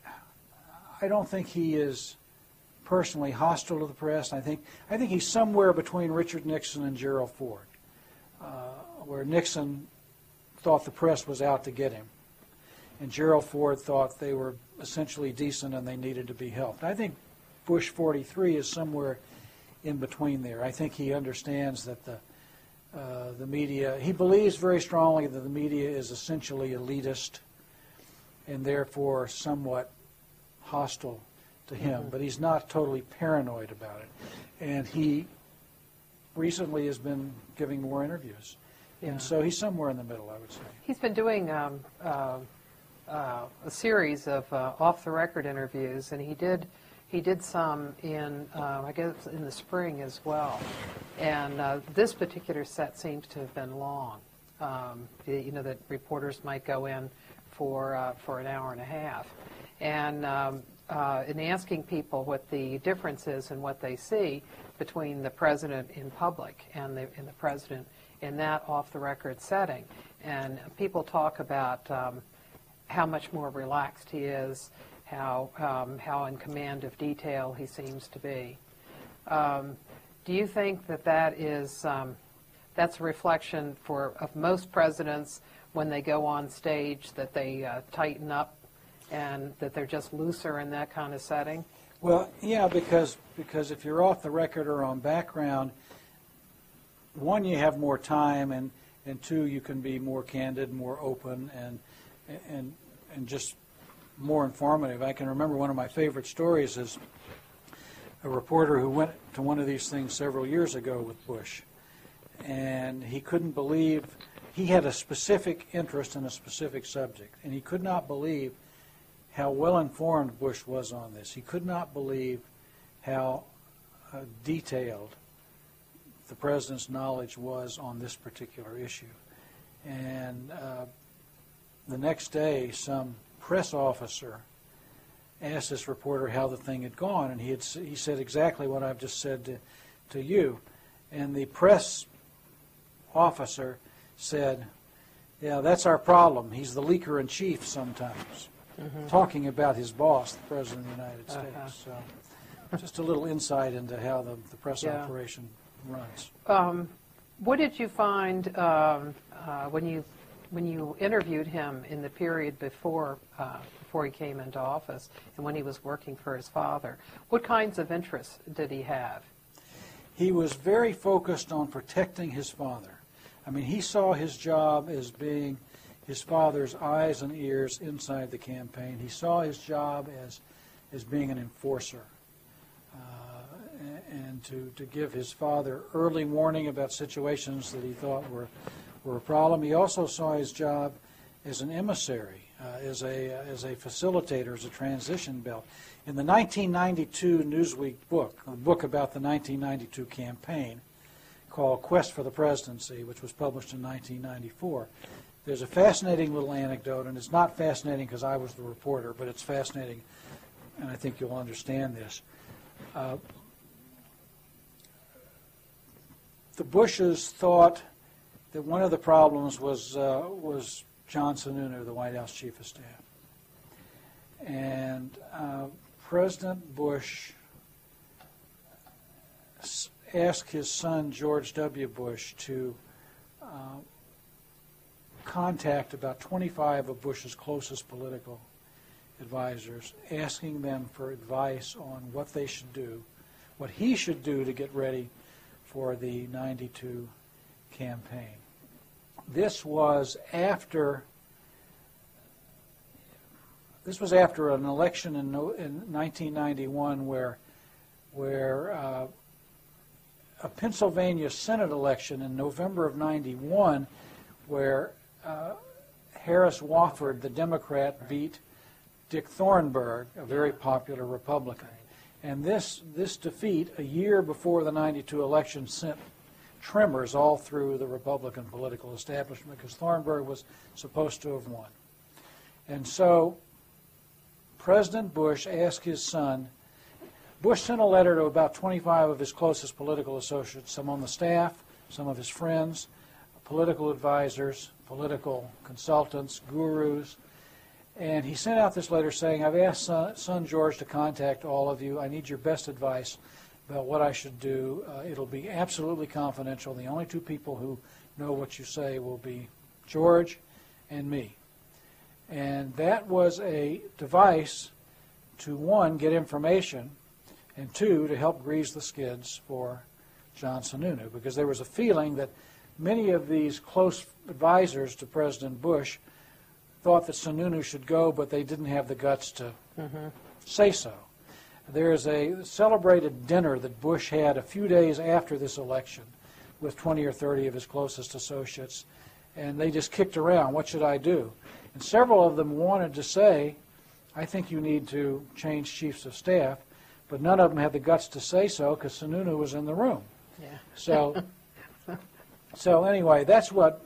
I don't think he is personally hostile to the press. I think I think he's somewhere between Richard Nixon and Gerald Ford, uh, where Nixon thought the press was out to get him, and Gerald Ford thought they were essentially decent and they needed to be helped. I think Bush forty-three is somewhere in between there. I think he understands that the uh, the media, he believes very strongly that the media is essentially elitist and therefore somewhat hostile to him, mm-hmm. but he's not totally paranoid about it. And he recently has been giving more interviews. Yeah. And so he's somewhere in the middle, I would say. He's been doing um, uh, uh, a series of uh, off-the-record interviews, and he did he did some in, uh, I guess, in the spring as well. And uh, this particular set seems to have been long. Um, you know, that reporters might go in for uh, for an hour and a half. And um, uh, in asking people what the difference is in what they see between the president in public and the, and the president in that off-the-record setting. And people talk about um, how much more relaxed he is, how, um, how in command of detail he seems to be. Um, do you think that that is, um, that's a reflection for of most presidents when they go on stage, that they uh, tighten up and that they're just looser in that kind of setting? Well, yeah, because because if you're off the record or on background, one, you have more time, and, and two, you can be more candid, more open, and and and just more informative. I can remember one of my favorite stories is a reporter who went to one of these things several years ago with Bush, and he couldn't believe, he had a specific interest in a specific subject, and he could not believe how well-informed Bush was on this. He could not believe how uh, detailed the president's knowledge was on this particular issue. And uh, the next day, some press officer asked this reporter how the thing had gone, and he had he said exactly what I've just said to, to you. And the press officer said, "Yeah, that's our problem. He's the leaker in chief sometimes." Mm-hmm. Talking about his boss, the President of the United States. Uh-huh. So, just a little insight into how the, the press yeah. operation runs. Um, what did you find um, uh, when you when you interviewed him in the period before uh, before he came into office and when he was working for his father? What kinds of interests did he have? He was very focused on protecting his father. I mean, he saw his job as being his father's eyes and ears inside the campaign. He saw his job as as being an enforcer, uh, and to, to give his father early warning about situations that he thought were were a problem. He also saw his job as an emissary, uh, as a as a facilitator, as a transition belt. In the nineteen ninety-two Newsweek book, a book about the nineteen ninety-two campaign, called Quest for the Presidency, which was published in nineteen ninety-four. There's a fascinating little anecdote, and it's not fascinating because I was the reporter, but it's fascinating, and I think you'll understand this. Uh, the Bushes thought that one of the problems was uh, was John Sununu, the White House Chief of Staff. And uh, President Bush asked his son, George W. Bush, to uh, contact about twenty-five of Bush's closest political advisors, asking them for advice on what they should do, what he should do to get ready for the ninety-two campaign. This was after this was after an election in, no, in nineteen ninety-one where where uh, a Pennsylvania Senate election in November of ninety-one where uh, Harris Wofford, the Democrat, beat Dick Thornburgh, a very popular Republican. And this this defeat, a year before the ninety-two election, sent tremors all through the Republican political establishment because Thornburgh was supposed to have won. And so President Bush asked his son, Bush sent a letter to about twenty-five of his closest political associates, some on the staff, some of his friends, political advisors, political consultants, gurus, and he sent out this letter saying, I've asked son, son George to contact all of you. I need your best advice about what I should do. Uh, it'll be absolutely confidential. The only two people who know what you say will be George and me. And that was a device to, one, get information, and two, to help grease the skids for John Sununu, because there was a feeling that many of these close advisors to President Bush thought that Sununu should go, but they didn't have the guts to mm-hmm. say so. There's a celebrated dinner that Bush had a few days after this election with twenty or thirty of his closest associates, and they just kicked around, what should I do? And several of them wanted to say, I think you need to change chiefs of staff, but none of them had the guts to say so because Sununu was in the room. Yeah. So, so anyway, that's what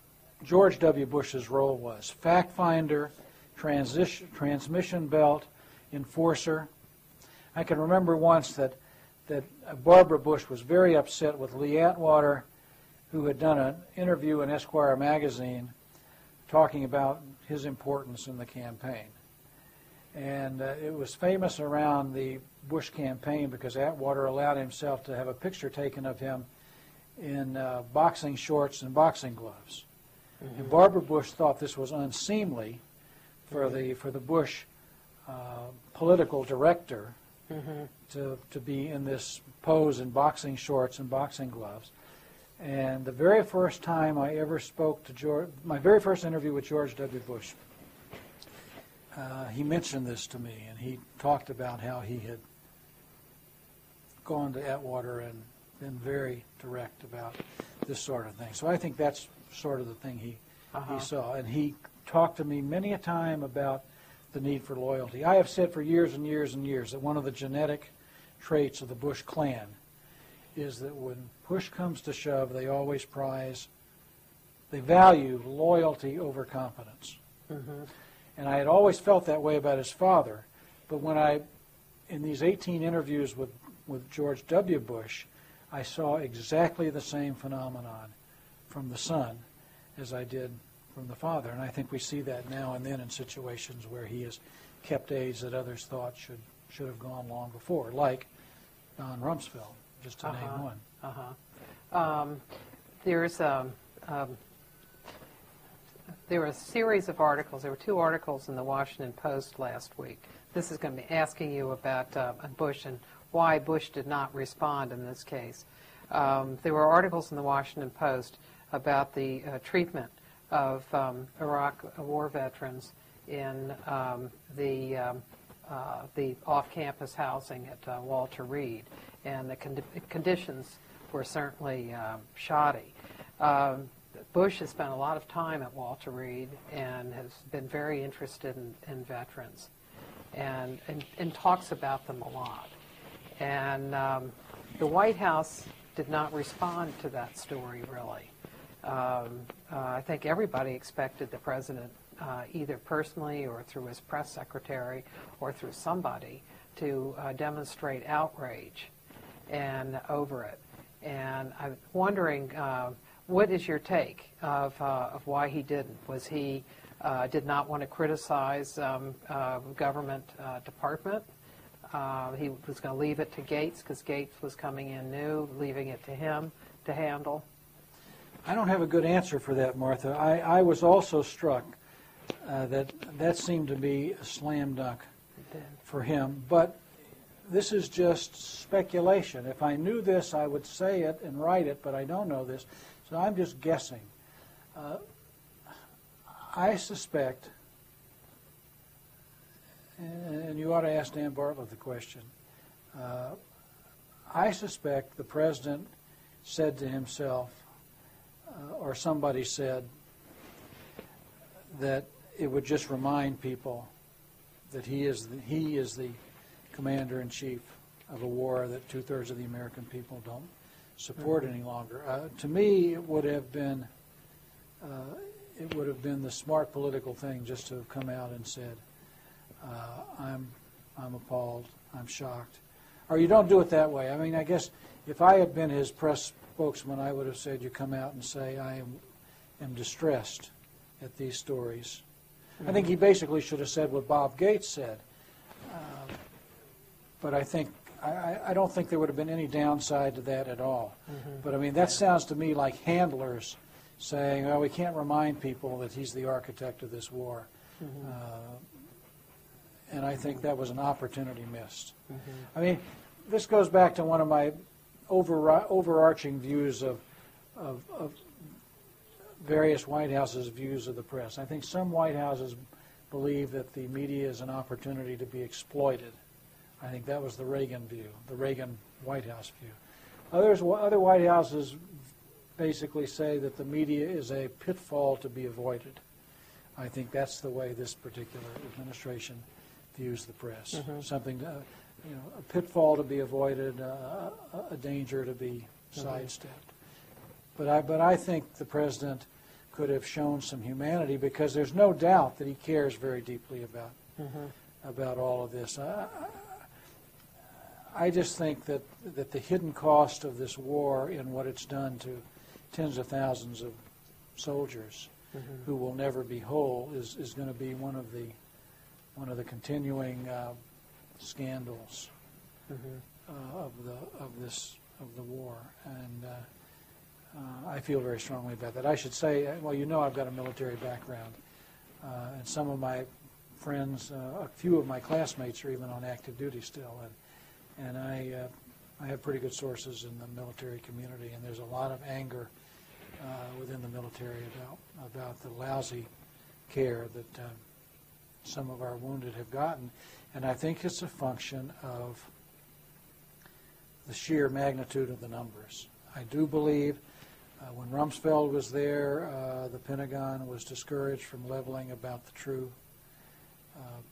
George W. Bush's role was. Fact finder, transition, transmission belt, enforcer. I can remember once that, that Barbara Bush was very upset with Lee Atwater, who had done an interview in Esquire magazine talking about his importance in the campaign. And uh, it was famous around the Bush campaign because Atwater allowed himself to have a picture taken of him in uh, boxing shorts and boxing gloves. Mm-hmm. And Barbara Bush thought this was unseemly for mm-hmm. the for the Bush uh, political director mm-hmm. to to be in this pose in boxing shorts and boxing gloves. And the very first time I ever spoke to George, my very first interview with George W. Bush, uh, he mentioned this to me, and he talked about how he had gone to Atwater and been very direct about this sort of thing. So I think that's sort of the thing he uh-huh. he saw. And he talked to me many a time about the need for loyalty. I have said for years and years and years that one of the genetic traits of the Bush clan is that when push comes to shove, they always prize, they value loyalty over confidence. Mm-hmm. And I had always felt that way about his father, but when I, in these eighteen interviews with, with George W. Bush, I saw exactly the same phenomenon from the son as I did from the father. And I think we see that now and then in situations where he has kept aides that others thought should, should have gone long before, like Don Rumsfeld, just to uh-huh. name one. Uh-huh. Um, there's um, um, there were a series of articles. There were two articles in the Washington Post last week. This is going to be asking you about uh, Bush and why Bush did not respond in this case. Um, there were articles in the Washington Post about the uh, treatment of um, Iraq war veterans in um, the um, uh, the off-campus housing at uh, Walter Reed, and the con- conditions were certainly um, shoddy. Um, Bush has spent a lot of time at Walter Reed and has been very interested in, in veterans, and, and and talks about them a lot. And um, the White House did not respond to that story, really. Um, uh, I think everybody expected the president, uh, either personally or through his press secretary or through somebody, to uh, demonstrate outrage and over it. And I'm wondering, uh, what is your take of, uh, of why he didn't? Was he uh, did not want to criticize um, uh, government uh, department? Uh, he was going to leave it to Gates because Gates was coming in new, leaving it to him to handle? I don't have a good answer for that, Martha. I, I was also struck uh, that that seemed to be a slam dunk for him. But this is just speculation. If I knew this, I would say it and write it, but I don't know this. So I'm just guessing. Uh, I suspect, and you ought to ask Dan Bartlett the question, uh, I suspect the president said to himself, uh, or somebody said, that it would just remind people that he is the, he is the commander-in-chief of a war that two-thirds of the American people don't support mm-hmm. any longer. Uh, to me, it would have been uh, it would have been the smart political thing just to have come out and said, uh, "I'm I'm appalled. I'm shocked." Or you don't do it that way. I mean, I guess if I had been his press spokesman, I would have said, "You come out and say I am am distressed at these stories." Mm-hmm. I think he basically should have said what Bob Gates said. Uh, but I think I, I don't think there would have been any downside to that at all. Mm-hmm. But I mean, that sounds to me like handlers saying, "Well, we can't remind people that he's the architect of this war." Mm-hmm. Uh, and I think that was an opportunity missed. Mm-hmm. I mean, this goes back to one of my over, overarching views of, of, of various White Houses' views of the press. I think some White Houses believe that the media is an opportunity to be exploited. I think that was the Reagan view, the Reagan White House view. Others, other White Houses basically say that the media is a pitfall to be avoided. I think that's the way this particular administration views the press. Mm-hmm. Something, to, you know, a pitfall to be avoided, uh, a danger to be mm-hmm. sidestepped. But I, but I think the president could have shown some humanity because there's no doubt that he cares very deeply about mm-hmm. about all of this. I, I just think that, that the hidden cost of this war and what it's done to tens of thousands of soldiers mm-hmm. who will never be whole is, is going to be one of the one of the continuing uh, scandals mm-hmm. uh, of the of this of the war, and uh, uh, I feel very strongly about that. I should say, well, you know, I've got a military background, uh, and some of my friends, uh, a few of my classmates are even on active duty still, and and I uh, I have pretty good sources in the military community, and there's a lot of anger uh, within the military about about the lousy care that uh, some of our wounded have gotten, and I think it's a function of the sheer magnitude of the numbers. I do believe uh, when Rumsfeld was there, uh, the Pentagon was discouraged from leveling about the true uh,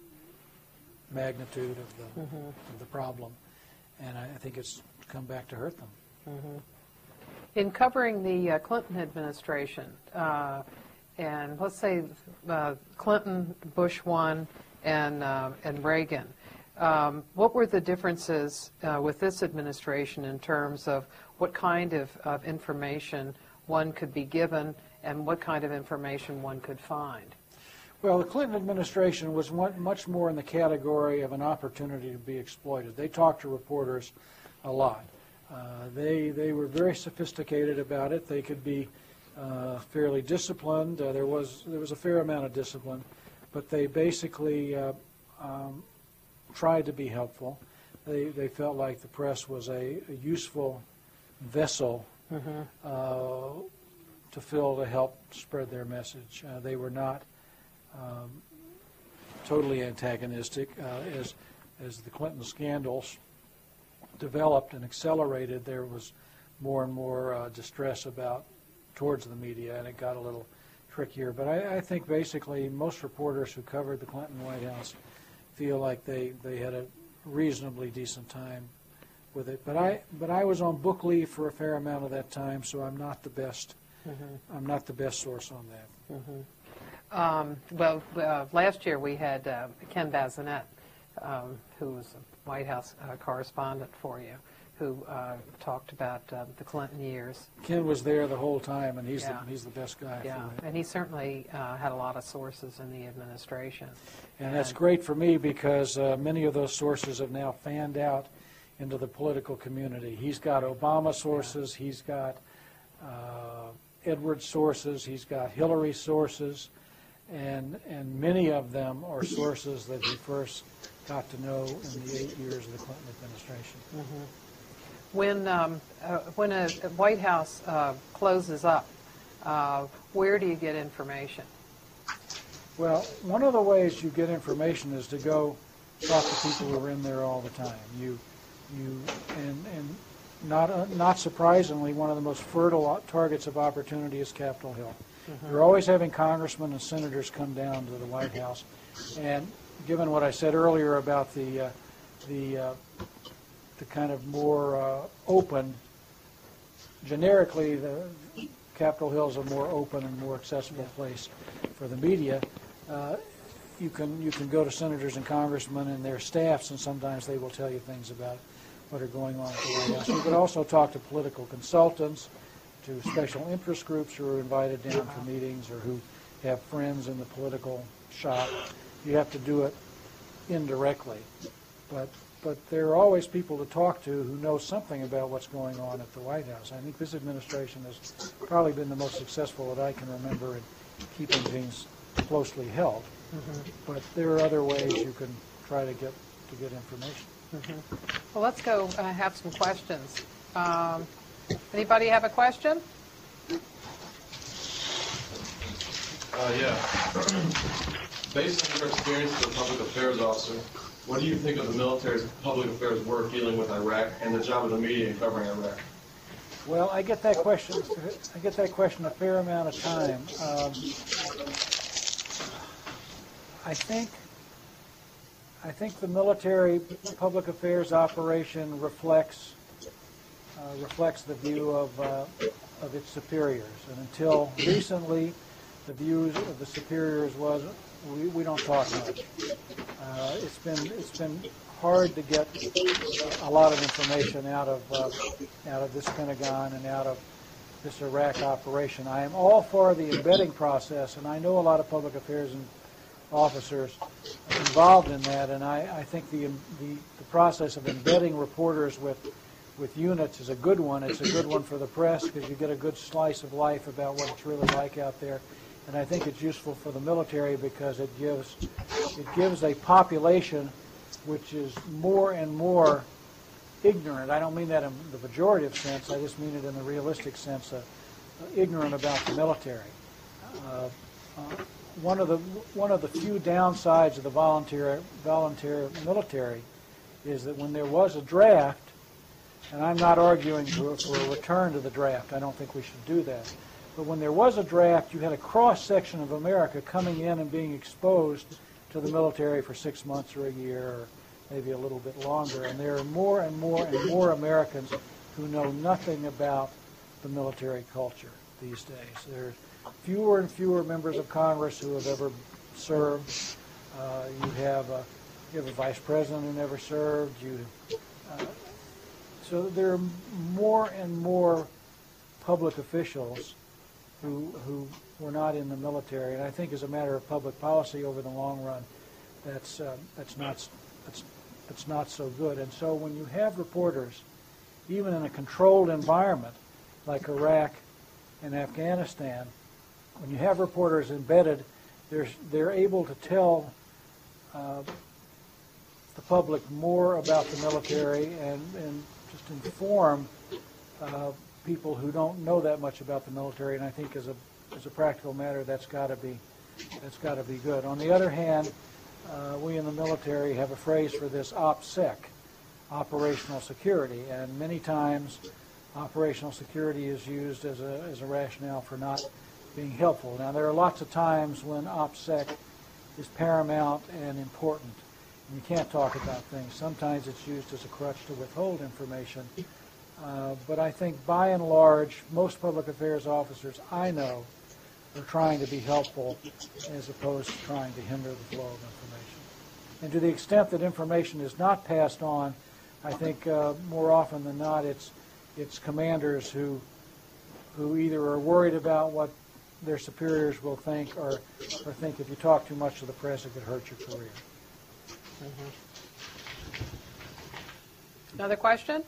magnitude of the mm-hmm. of the problem, and I, I think it's come back to hurt them. Mm-hmm. In covering the uh, Clinton administration, uh, and let's say uh, Clinton, Bush one, and uh, and Reagan. Um, what were the differences uh, with this administration in terms of what kind of, of information one could be given and what kind of information one could find? Well, the Clinton administration was one, much more in the category of an opportunity to be exploited. They talked to reporters a lot. Uh, they, they were very sophisticated about it. They could be uh, fairly disciplined. Uh, there was, there was a fair amount of discipline, but they basically uh, um, tried to be helpful. They, they felt like the press was a, a useful vessel mm-hmm. uh, to fill to help spread their message. Uh, they were not um, totally antagonistic. Uh, as, as the Clinton scandals developed and accelerated, there was more and more uh, distress about towards the media, and it got a little trickier. But I, I think basically most reporters who covered the Clinton White House feel like they, they had a reasonably decent time with it. But I but I was on book leave for a fair amount of that time, so I'm not the best. Mm-hmm. I'm not the best source on that. Mm-hmm. um, well, uh, last year we had uh, Ken Bazinet, um, who was a White House uh, correspondent for you, who uh, talked about uh, the Clinton years. Ken was there the whole time, and he's, yeah. the, he's the best guy yeah. for it. And he certainly uh, had a lot of sources in the administration. And, and that's great for me because uh, many of those sources have now fanned out into the political community. He's got Obama sources, yeah. he's got uh, Edwards sources, he's got Hillary sources, and, and many of them are sources that he first got to know in the eight years of the Clinton administration. Mm-hmm. When um, uh, when a White House uh, closes up, uh, where do you get information? Well, one of the ways you get information is to go talk to people who are in there all the time. You, you, and and not uh, not surprisingly, one of the most fertile targets of opportunity is Capitol Hill. Mm-hmm. You're always having congressmen and senators come down to the White House, and given what I said earlier about the uh, the uh, the kind of more uh, open, generically, the Capitol Hill is a more open and more accessible place for the media. Uh, you can you can go to senators and congressmen and their staffs, and sometimes they will tell you things about what are going on at the White House. You could also talk to political consultants, to special interest groups who are invited down for meetings or who have friends in the political shop. You have to do it indirectly, but but there are always people to talk to who know something about what's going on at the White House. I think this administration has probably been the most successful that I can remember in keeping things closely held. Mm-hmm. But there are other ways you can try to get to get information. Mm-hmm. Well, let's go uh, have some questions. Um, anybody have a question? Uh, yeah. Based on your experience as a public affairs officer, what do you think of the military's public affairs work dealing with Iraq and the job of the media in covering Iraq? Well, I get that question. I get that question a fair amount of time. Um, I think. I think the military public affairs operation reflects uh, reflects the view of uh, of its superiors, and until recently, the views of the superiors was we, we don't talk much. Uh, it's been it's been hard to get a lot of information out of uh, out of this Pentagon and out of this Iraq operation. I am all for the embedding process, and I know a lot of public affairs and officers involved in that, and I, I think the, the the process of embedding reporters with with units is a good one. It's a good one for the press because you get a good slice of life about what it's really like out there. And I think it's useful for the military because it gives it gives a population which is more and more ignorant. I don't mean that in the pejorative sense. I just mean it in the realistic sense, uh, ignorant about the military. Uh, uh, one of the one of the few downsides of the volunteer volunteer military is that when there was a draft, and I'm not arguing for, for a return to the draft. I don't think we should do that. But when there was a draft, you had a cross-section of America coming in and being exposed to the military for six months or a year or maybe a little bit longer. And there are more and more and more Americans who know nothing about the military culture these days. There are fewer and fewer members of Congress who have ever served. Uh, you have a, you have a vice president who never served. You, uh, so there are more and more public officials who who were not in the military, and I think as a matter of public policy over the long run, that's uh, that's not that's that's not so good. And so when you have reporters, even in a controlled environment like Iraq and Afghanistan, when you have reporters embedded, they're they're able to tell uh, the public more about the military and and just inform Uh, people who don't know that much about the military, and I think as a as a practical matter, that's got to be that's got to be good. On the other hand, uh, we in the military have a phrase for this: OPSEC, operational security, and many times operational security is used as a as a rationale for not being helpful. Now, there are lots of times when OPSEC is paramount and important, and you can't talk about things. Sometimes it's used as a crutch to withhold information. Uh, but I think by and large, most public affairs officers I know are trying to be helpful as opposed to trying to hinder the flow of information. And to the extent that information is not passed on, I think uh, more often than not it's it's commanders who who either are worried about what their superiors will think or, or think if you talk too much to the press it could hurt your career. Mm-hmm. Another question?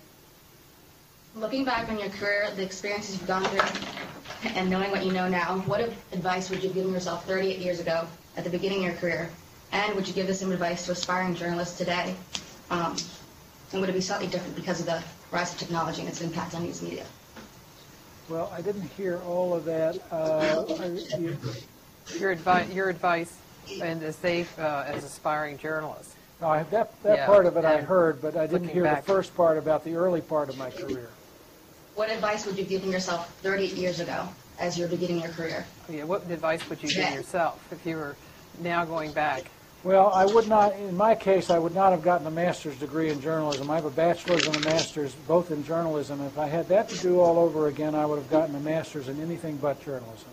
Looking back on your career, the experiences you've gone through, and knowing what you know now, what advice would you have given yourself thirty-eight years ago at the beginning of your career? And would you give the same advice to aspiring journalists today? Um, and would it be slightly different because of the rise of technology and its impact on news media? Well, I didn't hear all of that. Uh, I, you, Your advice, your advice, and as they, uh, as aspiring journalists. no, I, that that Yeah, part of it I and heard, but I didn't looking hear back. the first part about the early part of my career. What advice would you have given yourself thirty-eight years ago as you're beginning your career? Yeah, what advice would you give Yeah. yourself if you were now going back? Well, I would not, in my case, I would not have gotten a master's degree in journalism. I have a bachelor's and a master's both in journalism. If I had that to do all over again, I would have gotten a master's in anything but journalism.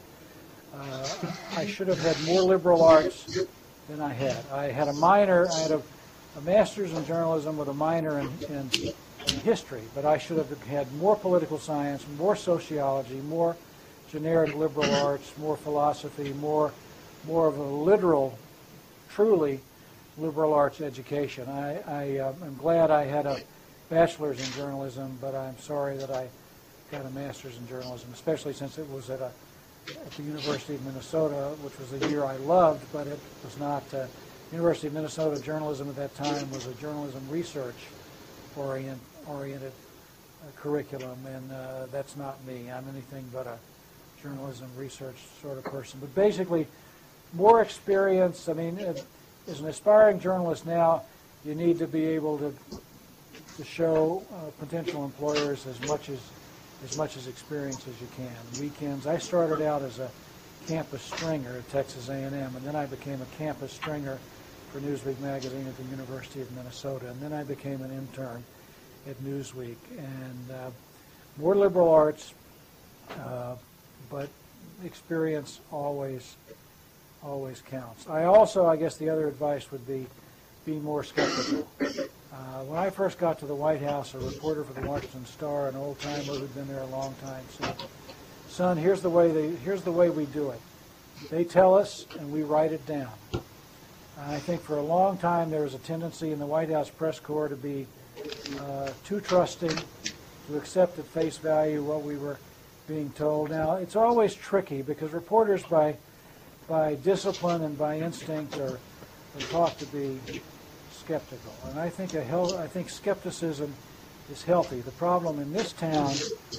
Uh, I should have had more liberal arts than I had. I had a minor, I had a, a master's in journalism with a minor in, in, in history, but I should have had more political science, more sociology, more generic liberal arts, more philosophy, more, more of a literal, truly liberal arts education. I, I uh, am glad I had a bachelor's in journalism, but I'm sorry that I got a master's in journalism, especially since it was at a at the University of Minnesota, which was a year I loved, but it was not. Uh, University of Minnesota journalism at that time was a journalism research orient, oriented uh, curriculum, and uh, that's not me. I'm anything but a journalism research sort of person. But basically, more experience. I mean, as an aspiring journalist now, you need to be able to to show uh, potential employers as much as as much as experience as you can. Weekends. I started out as a campus stringer at Texas A and M, and then I became a campus stringer for Newsweek magazine at the University of Minnesota, and then I became an intern at Newsweek. And uh, more liberal arts, uh, but experience always always counts. I also, I guess the other advice would be, be more skeptical. Uh, when I first got to the White House, a reporter for the Washington Star, an old-timer who'd been there a long time, said, son, here's the way they, here's the way we do it. They tell us, and we write it down. And I think for a long time there was a tendency in the White House press corps to be uh, too trusting, to accept at face value what we were being told. Now, it's always tricky because reporters by by discipline and by instinct are, are taught to be skeptical. And I think a hel- I think skepticism is healthy. The problem in this town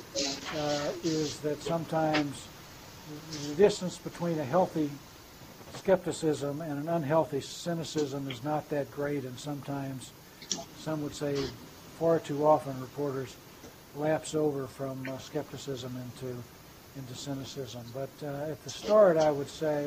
uh, is that sometimes the distance between a healthy skepticism and an unhealthy cynicism is not that great, and sometimes, some would say far too often, reporters lapse over from uh, skepticism into into cynicism. But uh, at the start, I would say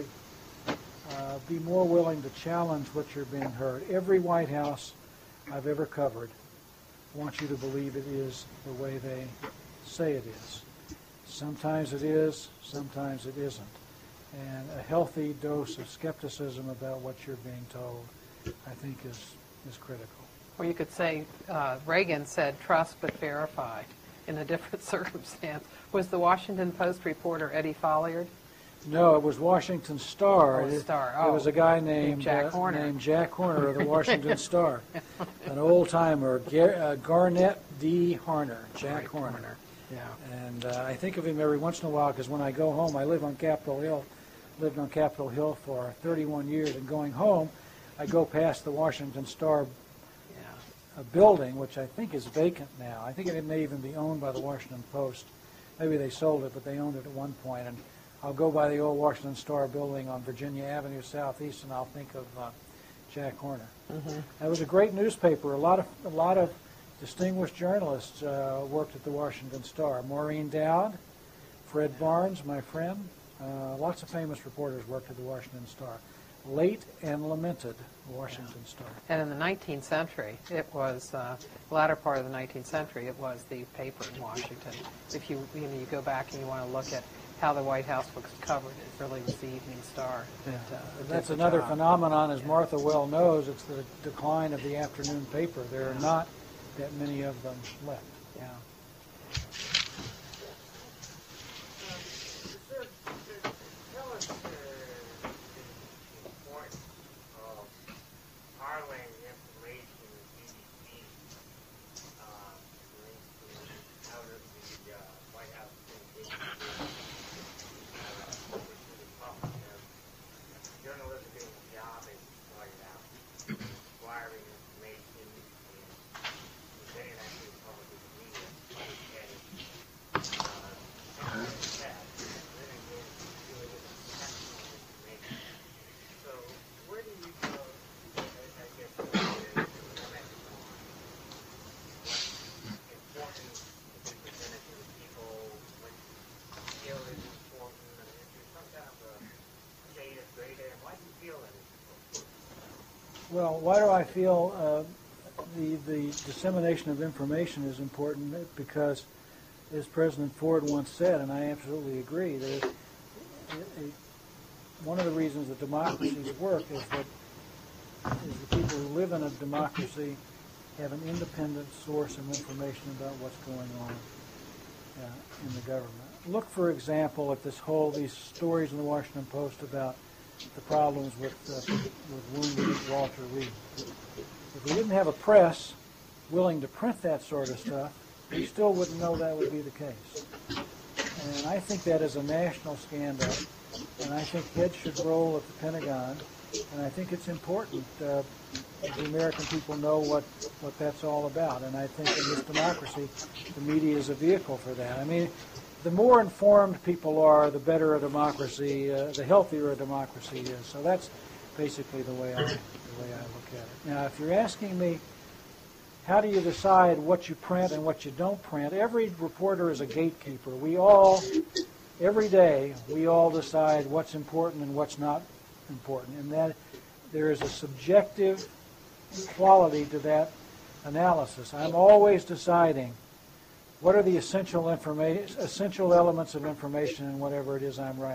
uh, be more willing to challenge what you're being heard. Every White House I've ever covered wants you to believe it is the way they say it is. Sometimes it is, sometimes it isn't. And a healthy dose of skepticism about what you're being told, I think, is, is critical. Or you could say uh, Reagan said, trust but verify, in a different circumstance. Was the Washington Post reporter Eddie Folliard? No, it was Washington Star. Oh, It- Star. It was Oh. a guy named Jack uh, Horner. named Jack Horner of the Washington Star, an old timer, Gar- uh, Garnett D. Horner, Jack Right, Horner. Horner. Yeah. And uh, I think of him every once in a while because when I go home, I live on Capitol Hill, lived on Capitol Hill for thirty-one years, and going home, I go past the Washington Star Yeah. a building, which I think is vacant now. I think it may even be owned by the Washington Post. Maybe they sold it, but they owned it at one point. And I'll go by the old Washington Star building on Virginia Avenue Southeast, and I'll think of uh, Jack Horner. Mm-hmm. That was a great newspaper. A lot of a lot of distinguished journalists uh, worked at the Washington Star. Maureen Dowd, Fred Barnes, my friend. Uh, lots of famous reporters worked at the Washington Star. Late and lamented Washington Star. And in the nineteenth century, it was, uh, the latter part of the nineteenth century, it was the paper in Washington. If you, you know, you go back and you want to look at how the White House was covered, it really was the Evening Star. That, uh, did That's the another job. phenomenon, as Martha well knows. It's the decline of the afternoon paper. There are not that many of them left. Yeah. Tell us uh, the importance of parlaying information with B B C, uh, for instance, out of the uh, White House communication uh, to the public. Uh, journalism being a job, as you pointed out, acquiring information and presenting that to the public as media, understanding uh, that. So where do you go, I I guess, uh, comment on what's important to be presented to the people, what skill is important, and if there's some kind of a shade of gray there, why do you feel that it's important? Well, why do I feel uh, the the dissemination of information is important? Because, as President Ford once said, and I absolutely agree, that it, it, one of the reasons that democracies work is that is the people who live in a democracy have an independent source of information about what's going on uh, in the government. Look, for example, at this whole these stories in the Washington Post about the problems with uh, with wounded Walter Reed. If we didn't have a press willing to print that sort of stuff, we still wouldn't know that would be the case. And I think that is a national scandal, and I think heads should roll at the Pentagon, and I think it's important uh, that the American people know what, what that's all about. And I think in this democracy, the media is a vehicle for that. I mean, the more informed people are, the better a democracy, uh, the healthier a democracy is. So that's basically the way I the way I look at it. Now, if you're asking me, how do you decide what you print and what you don't print? Every reporter is a gatekeeper. We all, every day, we all decide what's important and what's not important, and that there is a subjective quality to that analysis. I'm always deciding what are the essential information, essential elements of information in whatever it is I'm writing.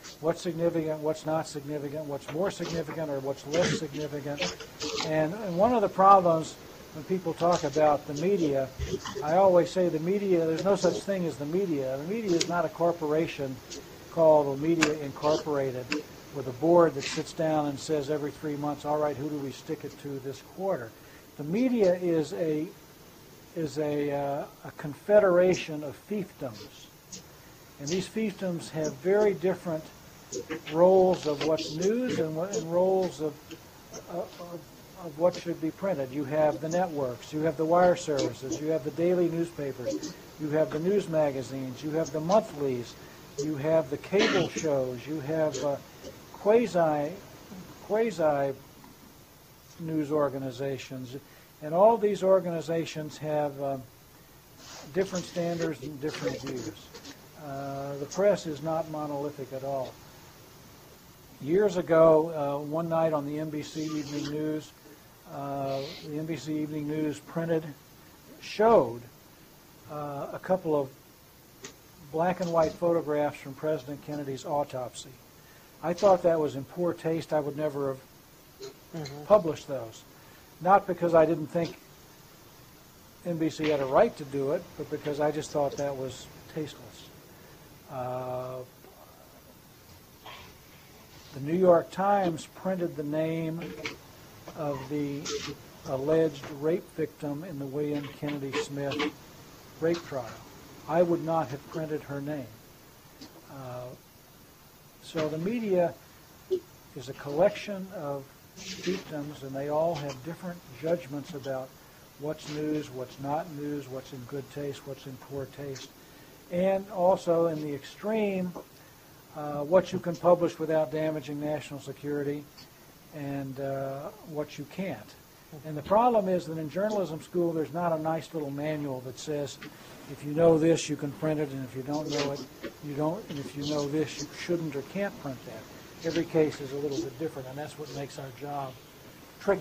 what's significant, what's not significant, what's more significant or what's less significant. And, and one of the problems when people talk about the media, I always say the media, there's no such thing as the media. The media is not a corporation called the Media Incorporated with a board that sits down and says every three months, all right, who do we stick it to this quarter? The media is a is a, uh, a confederation of fiefdoms. And these fiefdoms have very different roles of what's news and, what, and roles of, of, of what should be printed. You have the networks, you have the wire services, you have the daily newspapers, you have the news magazines, you have the monthlies, you have the cable shows, you have uh, quasi, quasi news organizations. And all these organizations have uh, different standards and different views. Uh, the press is not monolithic at all. Years ago, uh, one night on the N B C Evening News, uh, the N B C Evening News printed, showed uh, a couple of black and white photographs from President Kennedy's autopsy. I thought that was in poor taste. I would never have mm-hmm. published those. Not because I didn't think N B C had a right to do it, but because I just thought that was tasteless. Uh, the New York Times printed the name of the alleged rape victim in the William Kennedy Smith rape trial. I would not have printed her name. Uh, so the media is a collection of fiefdoms, and they all have different judgments about what's news, what's not news, what's in good taste, what's in poor taste, and also in the extreme, uh, what you can publish without damaging national security and uh, what you can't. And the problem is that in journalism school, there's not a nice little manual that says, if you know this, you can print it, and if you don't know it, you don't, and if you know this, you shouldn't or can't print that. Every case is a little bit different, and that's what makes our job tricky.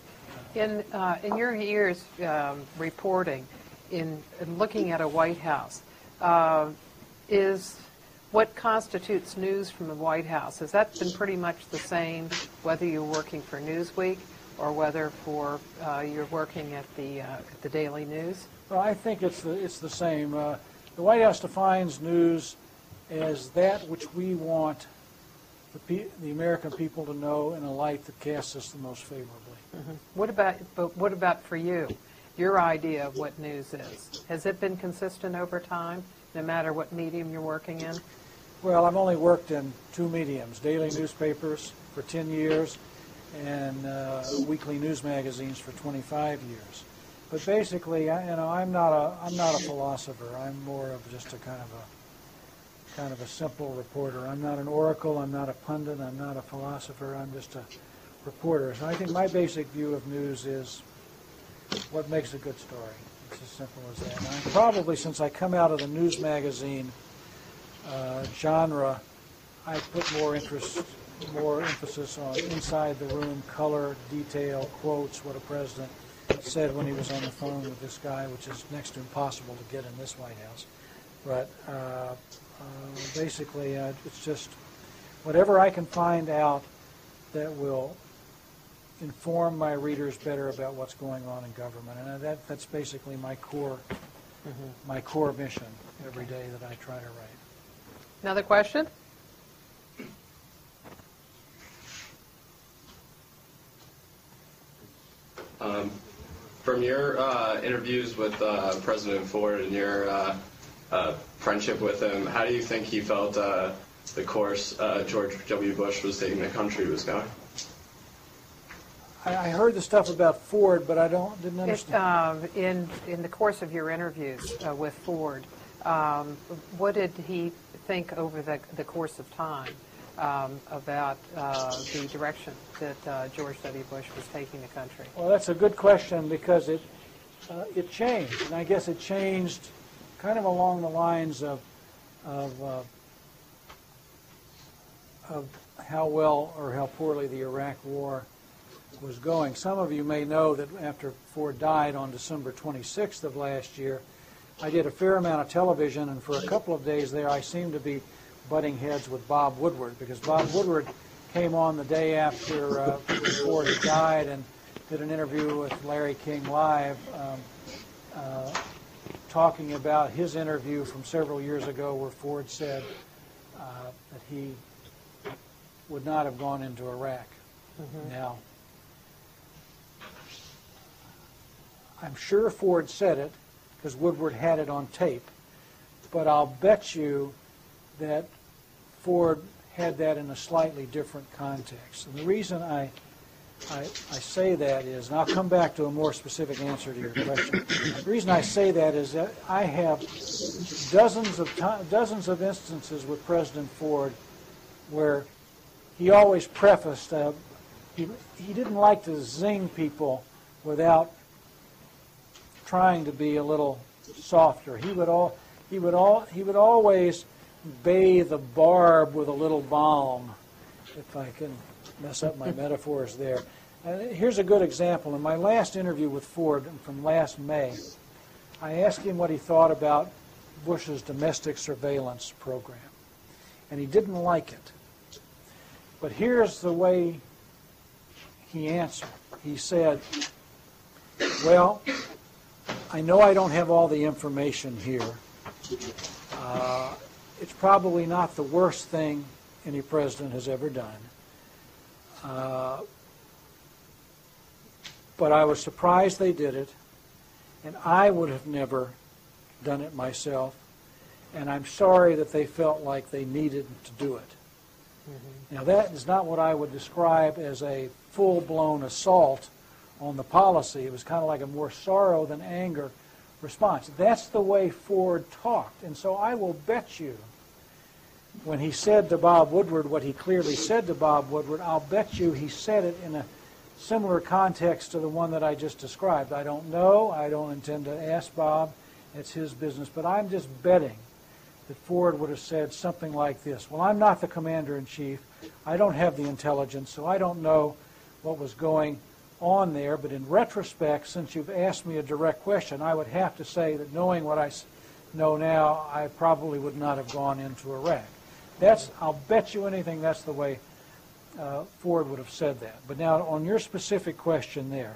In uh, in your years um, reporting, in, in looking at a White House, uh, is what constitutes news from the White House? Has that been pretty much the same, whether you're working for Newsweek or whether for uh, you're working at the uh, at the Daily News? Well, I think it's the it's the same. Uh, the White House defines news as that which we want the, pe the American people to know in a light that casts us the most favorably. Mm-hmm. What about, but what about for you? Your idea of what news is, has it been consistent over time, no matter what medium you're working in? Well, I've only worked in two mediums: daily newspapers for ten years, and uh, weekly news magazines for twenty-five years. But basically, I, you know, I'm not a I'm not a philosopher. I'm more of just a kind of a kind of a simple reporter. I'm not an oracle. I'm not a pundit. I'm not a philosopher. I'm just a reporter. So I think my basic view of news is what makes a good story. It's as simple as that. And I probably, since I come out of the news magazine uh, genre, I put more interest, more emphasis on inside the room, color, detail, quotes, what a president said when he was on the phone with this guy, which is next to impossible to get in this White House. But uh, uh, basically, uh, it's just whatever I can find out that will inform my readers better about what's going on in government, and that, that's basically my core, mm-hmm. my core mission every day that I try to write. Another question? Um, from your uh, interviews with uh, President Ford and your uh, uh, friendship with him, how do you think he felt uh, the course uh, George W. Bush was taking the country was going? I, I heard the stuff about Ford, but I don't didn't understand. It, uh, in in the course of your interviews uh, with Ford, um, what did he think over the the course of time um, about uh, the direction that uh, George W. Bush was taking the country? Well, that's a good question because it uh, it changed, and I guess it changed kind of along the lines of of uh, of how well or how poorly the Iraq War was going. Some of you may know that after Ford died on December twenty-sixth of last year, I did a fair amount of television, and for a couple of days there I seemed to be butting heads with Bob Woodward, because Bob Woodward came on the day after uh, Ford had died and did an interview with Larry King Live, um, uh, talking about his interview from several years ago where Ford said uh, that he would not have gone into Iraq. Mm-hmm. Now, I'm sure Ford said it because Woodward had it on tape, but I'll bet you that Ford had that in a slightly different context. And the reason I, I, I say that is, and I'll come back to a more specific answer to your question. The reason I say that is that I have dozens of to- dozens of instances with President Ford where he always prefaced, uh, he, he didn't like to zing people without trying to be a little softer. He would all he would all he would always bathe a barb with a little balm, if I can mess up my metaphors there. And here's a good example. In my last interview with Ford from last May, I asked him what he thought about Bush's domestic surveillance program, and he didn't like it. But here's the way he answered. He said, well, I know I don't have all the information here. Uh, it's probably not the worst thing any president has ever done. Uh, but I was surprised they did it, and I would have never done it myself, and I'm sorry that they felt like they needed to do it. Mm-hmm. Now, that is not what I would describe as a full-blown assault on the policy. It was kind of like a more sorrow than anger response. That's the way Ford talked. And so I will bet you, when he said to Bob Woodward what he clearly said to Bob Woodward, I'll bet you he said it in a similar context to the one that I just described. I don't know. I don't intend to ask Bob. It's his business. But I'm just betting that Ford would have said something like this. Well, I'm not the commander-in-chief. I don't have the intelligence, so I don't know what was going on there. But in retrospect, since you've asked me a direct question, I would have to say that knowing what I know now, I probably would not have gone into Iraq. That's, I'll bet you anything that's the way uh, Ford would have said that. But now, on your specific question there,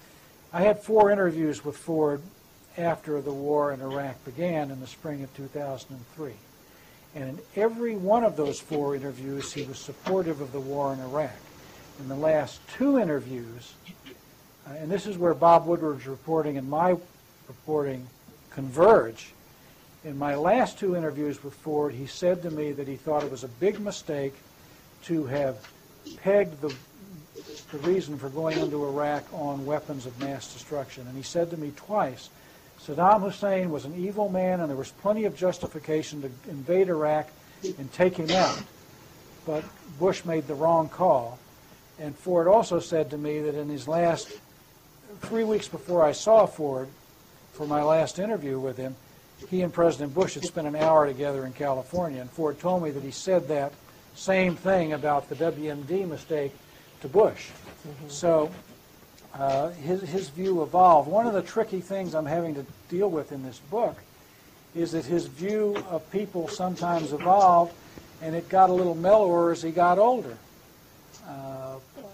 I had four interviews with Ford after the war in Iraq began in the spring of two thousand three. And in every one of those four interviews, he was supportive of the war in Iraq. In the last two interviews, uh, and this is where Bob Woodward's reporting and my reporting converge, in my last two interviews with Ford, he said to me that he thought it was a big mistake to have pegged the, the reason for going into Iraq on weapons of mass destruction. And he said to me twice, Saddam Hussein was an evil man and there was plenty of justification to invade Iraq and take him out. But Bush made the wrong call. And Ford also said to me that in his last, three weeks before I saw Ford for my last interview with him, he and President Bush had spent an hour together in California. And Ford told me that he said that same thing about the W M D mistake to Bush. Mm-hmm. So uh, his, his view evolved. One of the tricky things I'm having to deal with in this book is that his view of people sometimes evolved, and it got a little mellower as he got older. Uh,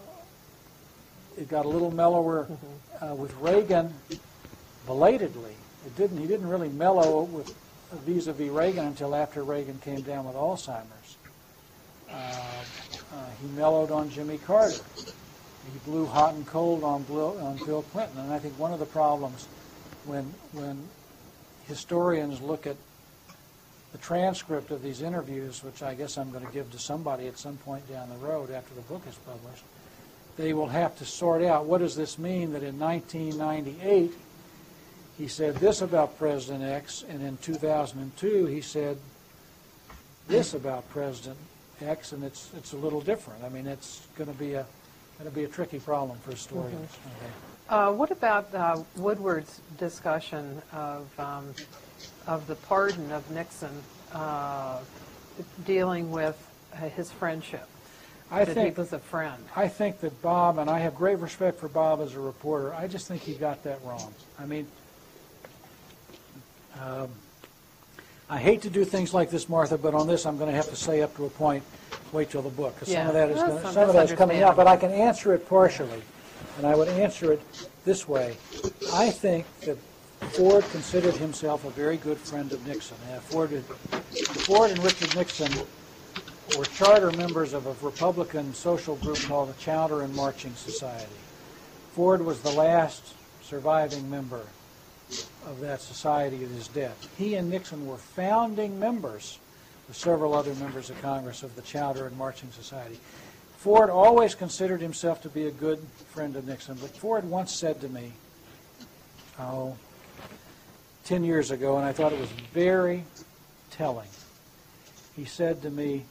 it got a little mellower uh, with Reagan belatedly. It didn't. He didn't really mellow with vis-a-vis Reagan until after Reagan came down with Alzheimer's. Uh, uh, he mellowed on Jimmy Carter. He blew hot and cold on Bill, on Bill Clinton. And I think one of the problems when when historians look at the transcript of these interviews, which I guess I'm going to give to somebody at some point down the road after the book is published, they will have to sort out what does this mean that in nineteen ninety-eight he said this about President X, and in two thousand two he said this about President X, and it's it's a little different. I mean, it's going to be a going to be a tricky problem for historians. Mm-hmm. Okay. Uh, what about uh, Woodward's discussion of um, of the pardon of Nixon, uh, dealing with uh, his friendship? I that think he was a friend. I think that Bob, and I have great respect for Bob as a reporter, I just think he got that wrong. I mean, um, I hate to do things like this, Martha, but on this I'm going to have to say up to a point, wait till the book, because some Yeah. of that is That's going to, un- some of that's that is coming out, but understandable. I can answer it partially, and I would answer it this way. I think that Ford considered himself a very good friend of Nixon. And Ford, Ford and Richard Nixon were charter members of a Republican social group called the Chowder and Marching Society. Ford was the last surviving member of that society at his death. He and Nixon were founding members, with several other members of Congress, of the Chowder and Marching Society. Ford always considered himself to be a good friend of Nixon, but Ford once said to me, oh, ten years ago, and I thought it was very telling. He said to me,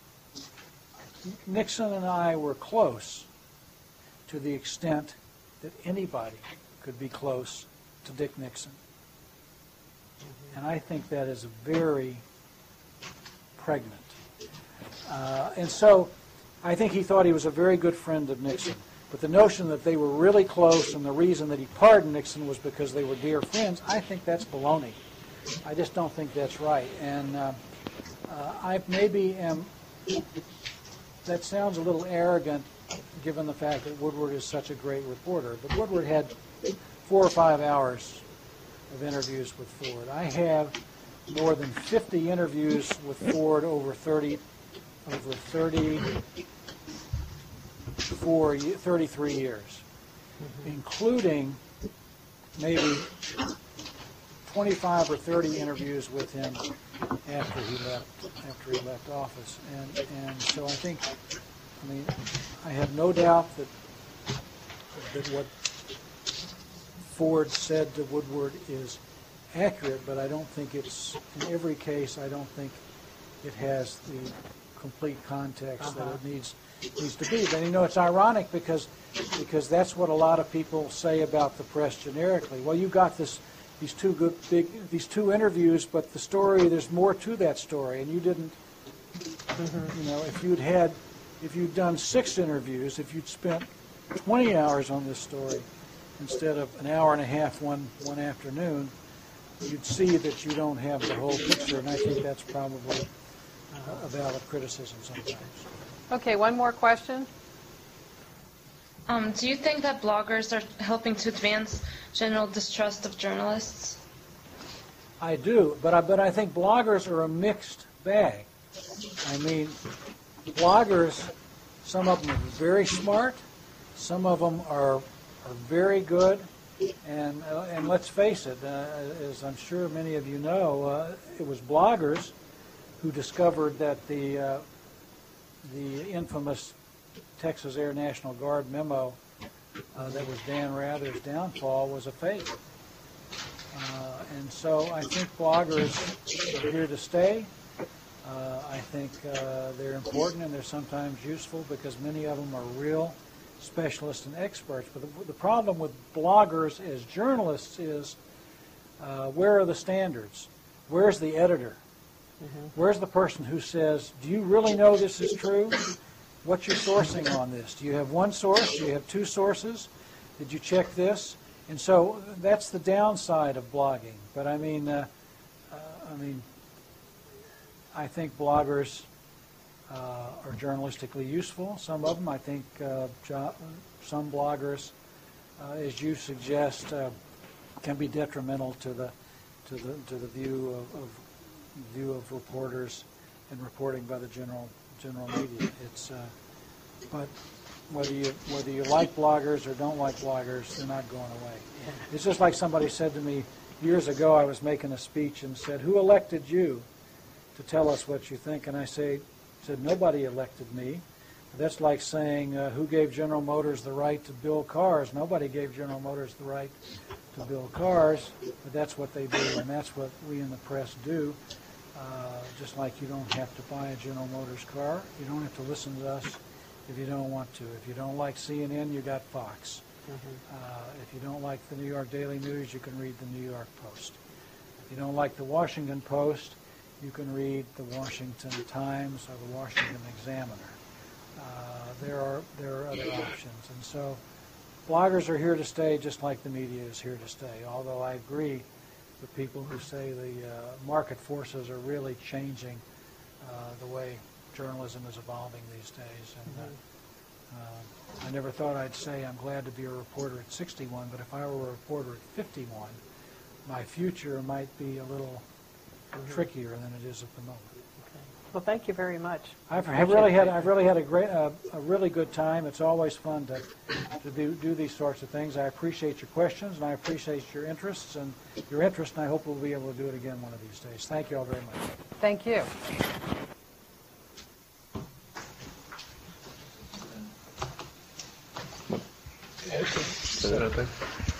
Nixon and I were close to the extent that anybody could be close to Dick Nixon. And I think that is very pregnant. Uh, and so I think he thought he was a very good friend of Nixon. But the notion that they were really close and the reason that he pardoned Nixon was because they were dear friends, I think that's baloney. I just don't think that's right. And uh, uh, I maybe am, that sounds a little arrogant given the fact that Woodward is such a great reporter. But Woodward had four or five hours of interviews with Ford. I have more than fifty interviews with Ford over thirty, over thirty-four, ye- thirty-three years, including maybe twenty-five or thirty interviews with him after he left after he left office. And and so I think, I mean, I have no doubt that that what Ford said to Woodward is accurate, but I don't think it's, in every case, I don't think it has the complete context that it needs needs to be. But you know, it's ironic because because that's what a lot of people say about the press generically. Well, you got this these two good big these two interviews, but the story, there's more to that story, and you didn't. You know, if you'd had if you'd done six interviews, if you'd spent twenty hours on this story instead of an hour and a half one one afternoon, you'd see that you don't have the whole picture, and I think that's probably uh, a valid criticism sometimes. Okay, one more question. Um, do you think that bloggers are helping to advance general distrust of journalists? I do, but I, but I think bloggers are a mixed bag. I mean, bloggers, some of them are very smart, some of them are are very good, and uh, and let's face it, uh, as I'm sure many of you know, uh, it was bloggers who discovered that the uh, the infamous Texas Air National Guard memo uh, that was Dan Rather's downfall was a fake. Uh, and so I think bloggers are here to stay. Uh, I think uh, they're important and they're sometimes useful because many of them are real specialists and experts. But the, the problem with bloggers as journalists is uh, where are the standards? Where's the editor? Mm-hmm. Where's the person who says, do you really know this is true? What's your sourcing on this? Do you have one source? Do you have two sources? Did you check this? And so that's the downside of blogging. But I mean, uh, uh, I mean, I think bloggers uh, are journalistically useful. Some of them, I think, uh, jo- some bloggers, uh, as you suggest, uh, can be detrimental to the to the to the view of, of view of reporters and reporting by the general general media. It's uh, but whether you whether you like bloggers or don't like bloggers, they're not going away. It's just like somebody said to me years ago. I was making a speech and said, "Who elected you to tell us what you think?" And I say, said, "Nobody elected me." That's like saying, uh, "Who gave General Motors the right to build cars?" Nobody gave General Motors the right to build cars, but that's what they do, and that's what we in the press do. Uh, just like you don't have to buy a General Motors car, you don't have to listen to us if you don't want to. If you don't like C N N, you got Fox. Mm-hmm. Uh, if you don't like the New York Daily News, you can read the New York Post. If you don't like the Washington Post, you can read the Washington Times or the Washington Examiner. Uh, there are there are other options, and so bloggers are here to stay, just like the media is here to stay. Although I agree the people who say the uh, market forces are really changing uh, the way journalism is evolving these days. And uh, uh, I never thought I'd say I'm glad to be a reporter at sixty-one, but if I were a reporter at fifty-one, my future might be a little trickier than it is at the moment. Well, thank you very much. I've, I've really had I've really had a great uh, a really good time. It's always fun to to do, do these sorts of things. I appreciate your questions and I appreciate your interests and your interest, and I hope we'll be able to do it again one of these days. Thank you all very much. Thank you. Is that okay?